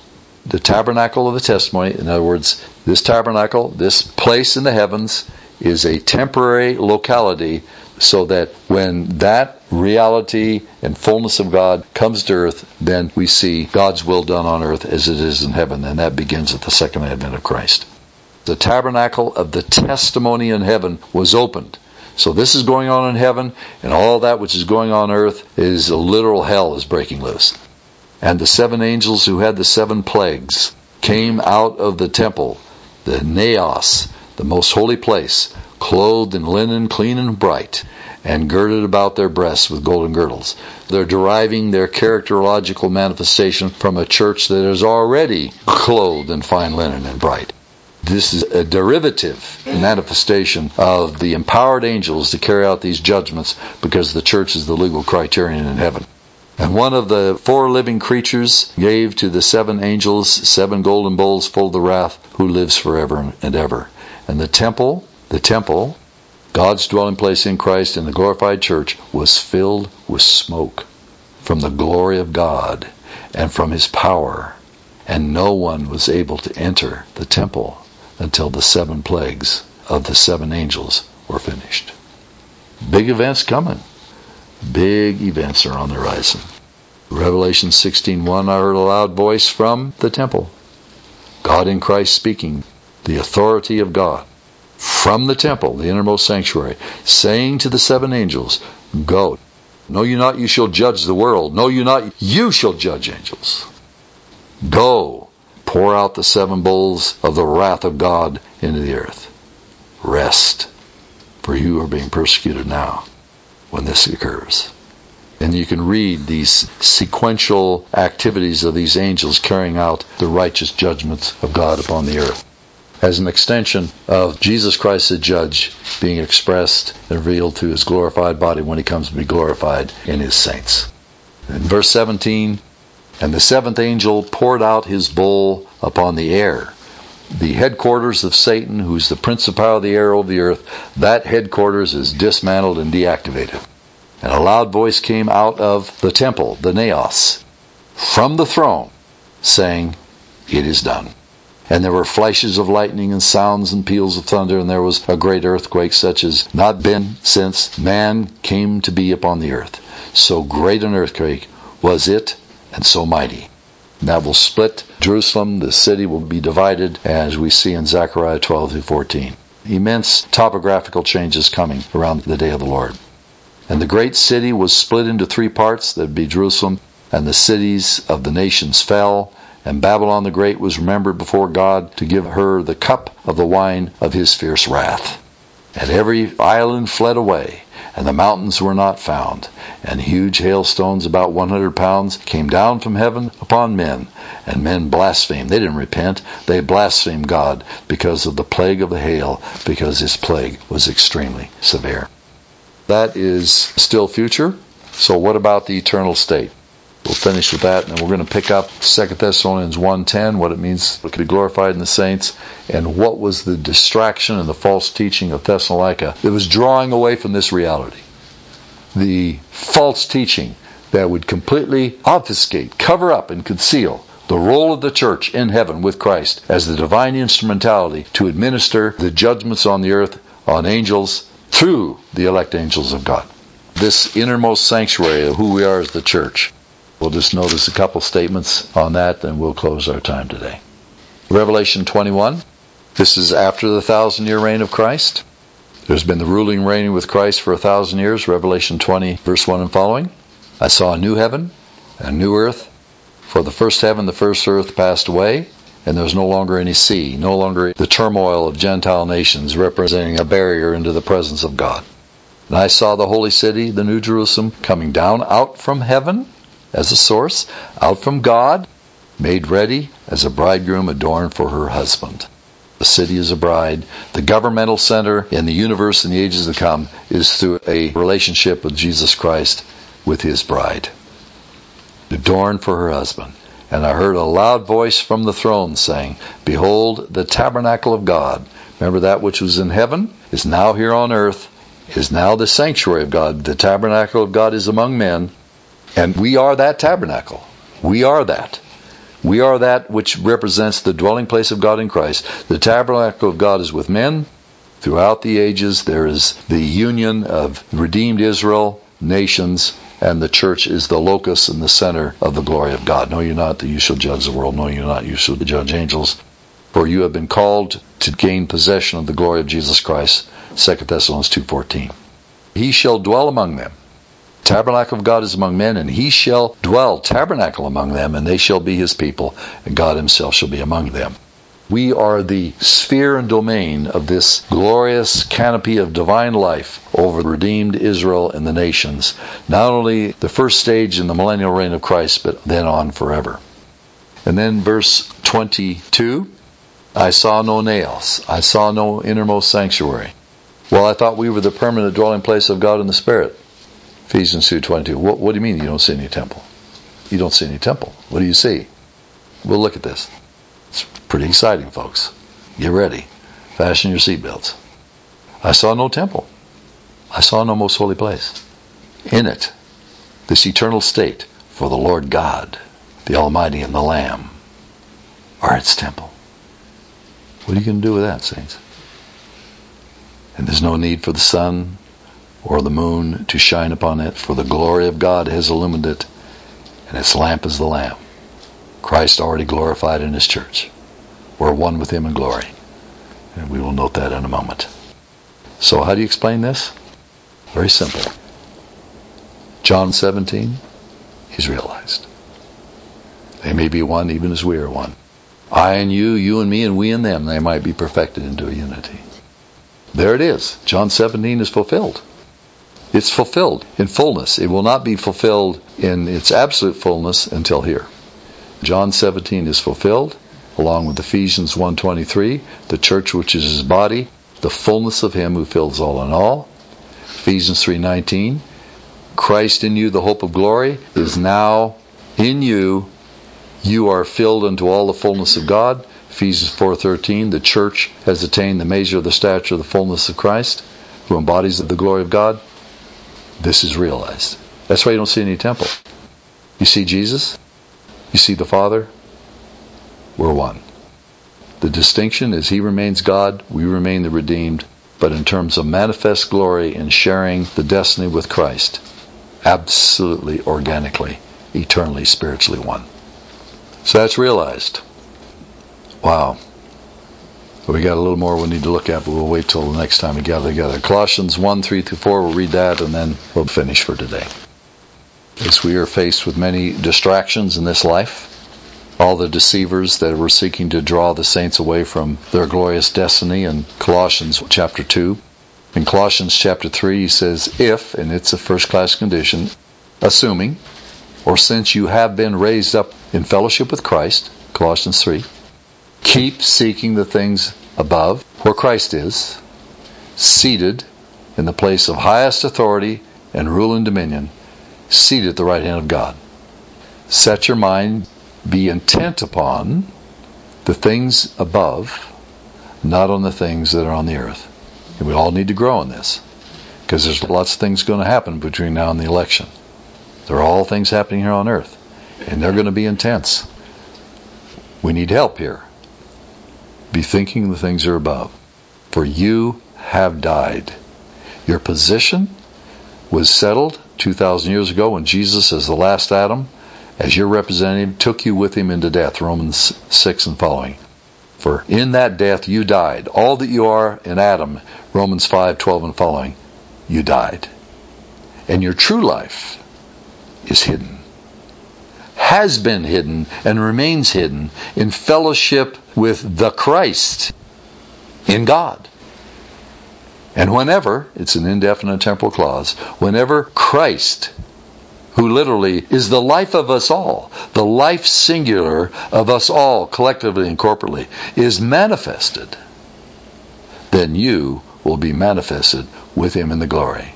The tabernacle of the testimony, in other words, this tabernacle, this place in the heavens, is a temporary locality so that when that reality and fullness of God comes to earth, then we see God's will done on earth as it is in heaven, and that begins at the second advent of Christ. The tabernacle of the testimony in heaven was opened. So this is going on in heaven, and all that which is going on earth is a literal hell is breaking loose. And the seven angels who had the seven plagues came out of the temple, the Naos, the most holy place, clothed in linen clean and bright, and girded about their breasts with golden girdles. They're deriving their characterological manifestation from a church that is already clothed in fine linen and bright. This is a derivative manifestation of the empowered angels to carry out these judgments, because the church is the legal criterion in heaven. And one of the four living creatures gave to the seven angels 7 golden bowls full of the wrath, who lives forever and ever. And the temple, God's dwelling place in Christ in the glorified church, was filled with smoke from the glory of God and from his power. And no one was able to enter the temple until the 7 plagues of the 7 angels were finished. Big events coming. Big events are on the horizon. Revelation 16:1, I heard a loud voice from the temple. God in Christ speaking, the authority of God, from the temple, the innermost sanctuary, saying to the 7 angels, go. Know you not you shall judge the world. Know you not you shall judge angels. Go, pour out the 7 bowls of the wrath of God into the earth. Rest, for you are being persecuted now when this occurs. And you can read these sequential activities of these angels carrying out the righteous judgments of God upon the earth, as an extension of Jesus Christ the judge being expressed and revealed to his glorified body when he comes to be glorified in his saints. In verse 17, and the 7th angel poured out his bowl upon the air. The headquarters of Satan, who's the prince of power of the air over the earth, that headquarters is dismantled and deactivated. And a loud voice came out of the temple, the Naos, from the throne, saying, it is done. And there were flashes of lightning and sounds and peals of thunder, and there was a great earthquake such as not been since man came to be upon the earth. So great an earthquake was it, and so mighty. And that will split Jerusalem. The city will be divided, as we see in Zechariah 12-14. Immense topographical changes coming around the day of the Lord. And the great city was split into 3 parts. That would be Jerusalem, and the cities of the nations fell. And Babylon the Great was remembered before God to give her the cup of the wine of his fierce wrath. And every island fled away, and the mountains were not found. And huge hailstones about 100 pounds came down from heaven upon men, and men blasphemed. They didn't repent. They blasphemed God because of the plague of the hail, because his plague was extremely severe. That is still future. So what about the eternal state? We'll finish with that, and we're going to pick up 2 Thessalonians 1:10, what it means to be glorified in the saints, and what was the distraction and the false teaching of Thessalonica that was drawing away from this reality. The false teaching that would completely obfuscate, cover up, and conceal the role of the church in heaven with Christ as the divine instrumentality to administer the judgments on the earth on angels through the elect angels of God. This innermost sanctuary of who we are as the church. We'll just notice a couple statements on that, and we'll close our time today. Revelation 21. This is after the 1,000-year reign of Christ. There's been the ruling reigning with Christ for 1,000 years. Revelation 20, verse 1 and following. I saw a new heaven and a new earth. For the first heaven, the first earth passed away, and there was no longer any sea, no longer the turmoil of Gentile nations representing a barrier into the presence of God. And I saw the holy city, the New Jerusalem, coming down out from heaven, as a source, out from God, made ready as a bridegroom adorned for her husband. The city is a bride. The governmental center in the universe in the ages to come is through a relationship with Jesus Christ with his bride, adorned for her husband. And I heard a loud voice from the throne saying, Behold, the tabernacle of God. Remember, that which was in heaven is now here on earth, is now the sanctuary of God. The tabernacle of God is among men. And we are that tabernacle. We are that. We are that which represents the dwelling place of God in Christ. The tabernacle of God is with men. Throughout the ages, there is the union of redeemed Israel, nations, and the church is the locus and the center of the glory of God. Know ye not that you shall judge the world. Know ye not you shall judge angels. For you have been called to gain possession of the glory of Jesus Christ. 2 Thessalonians 2:14. He shall dwell among them. Tabernacle of God is among men, and he shall dwell, tabernacle among them, and they shall be his people, and God himself shall be among them. We are the sphere and domain of this glorious canopy of divine life over redeemed Israel and the nations. Not only the first stage in the millennial reign of Christ, but then on forever. And then verse 22, I saw no nails. I saw no innermost sanctuary. Well, I thought we were the permanent dwelling place of God in the Spirit. Ephesians 2:22. What do you mean you don't see any temple? You don't see any temple. What do you see? We'll look at this. It's pretty exciting, folks. Get ready. Fasten your seatbelts. I saw no temple. I saw no most holy place. In it, this eternal state, for the Lord God, the Almighty, and the Lamb are its temple. What are you going to do with that, saints? And there's no need for the sun or the moon to shine upon it, for the glory of God has illumined it, and its lamp is the Lamb. Christ already glorified in his church. We're one with him in glory. And we will note that in a moment. So how do you explain this? Very simple. John 17 is realized. They may be one even as we are one. I and you, you and me, and we and them, they might be perfected into a unity. There it is. John 17 is fulfilled. It's fulfilled in fullness. It will not be fulfilled in its absolute fullness until here. John 17 is fulfilled, along with Ephesians 1:23, the church which is his body, the fullness of him who fills all in all. Ephesians 3:19, Christ in you, the hope of glory, is now in you. You are filled unto all the fullness of God. Ephesians 4:13, the church has attained the measure of the stature of the fullness of Christ, who embodies the glory of God. This is realized. That's why you don't see any temple. You see Jesus. You see the Father. We're one. The distinction is He remains God, we remain the redeemed, but in terms of manifest glory and sharing the destiny with Christ, absolutely, organically, eternally, spiritually one. So that's realized. Wow. We got a little more we need to look at, but we'll wait till the next time we gather together. Colossians 1:3-4, we'll read that and then we'll finish for today. As we are faced with many distractions in this life, all the deceivers that were seeking to draw the saints away from their glorious destiny in Colossians chapter 2. In Colossians chapter 3, he says, if, and it's a first-class condition, assuming, or since you have been raised up in fellowship with Christ, Colossians 3, keep seeking the things above, where Christ is, seated in the place of highest authority and rule and dominion, seated at the right hand of God. Set your mind, be intent upon the things above, not on the things that are on the earth. And we all need to grow in this, because there's lots of things going to happen between now and the election. There are all things happening here on earth, and they're going to be intense. We need help here. Be thinking the things that are above. For you have died. Your position was settled 2,000 years ago when Jesus, as the last Adam, as your representative, took you with him into death, Romans 6 and following. For in that death you died. All that you are in Adam, Romans 5:12 and following, you died. And your true life is hidden. Has been hidden and remains hidden in fellowship with the Christ in God. And whenever, it's an indefinite temporal clause, whenever Christ, who literally is the life of us all, the life singular of us all, collectively and corporately, is manifested, then you will be manifested with Him in the glory.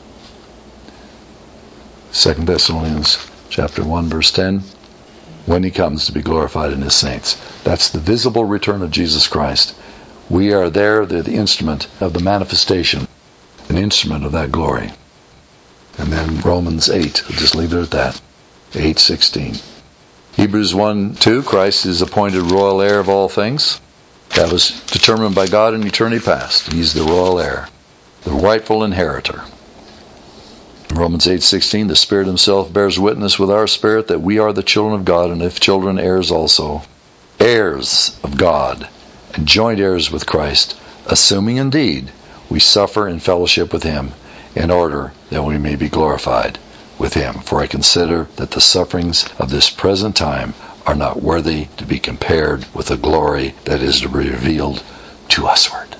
2 Thessalonians chapter 1, verse 10, when He comes to be glorified in His saints. That's the visible return of Jesus Christ. We are there, they're the instrument of the manifestation, an instrument of that glory. And then Romans 8, we'll just leave it at that, 8:16. Hebrews 1:2, Christ is appointed royal heir of all things. That was determined by God in eternity past. He's the royal heir, the rightful inheritor. Romans 8:16, the Spirit Himself bears witness with our spirit that we are the children of God, and if children, heirs also, heirs of God, and joint heirs with Christ, assuming indeed we suffer in fellowship with Him, in order that we may be glorified with Him. For I consider that the sufferings of this present time are not worthy to be compared with the glory that is to be revealed to usward.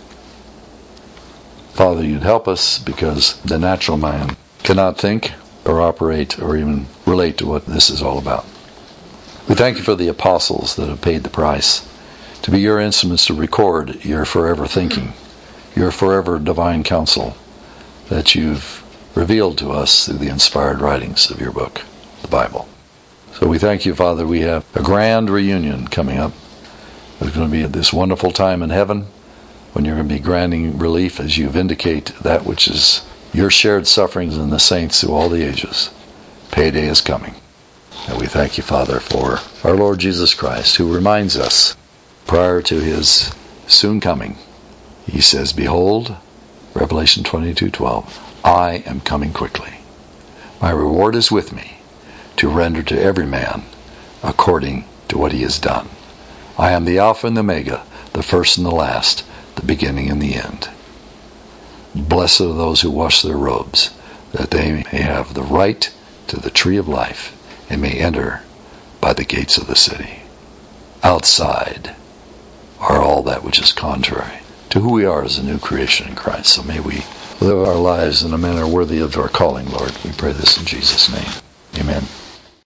Father, You'd help us, because the natural man cannot think or operate or even relate to what this is all about. We thank You for the apostles that have paid the price to be Your instruments to record Your forever thinking, Your forever divine counsel that You've revealed to us through the inspired writings of Your book, the Bible. So we thank You, Father. We have a grand reunion coming up. There's going to be this wonderful time in heaven when You're going to be granting relief as You vindicate that which is Your shared sufferings in the saints through all the ages. Payday is coming. And we thank You, Father, for our Lord Jesus Christ, who reminds us prior to His soon coming. He says, behold, Revelation 22:12, I am coming quickly. My reward is with me to render to every man according to what he has done. I am the Alpha and the Omega, the first and the last, the beginning and the end. Blessed are those who wash their robes, that they may have the right to the tree of life and may enter by the gates of the city. Outside are all that which is contrary to who we are as a new creation in Christ. So may we live our lives in a manner worthy of our calling, Lord. We pray this in Jesus' name. Amen.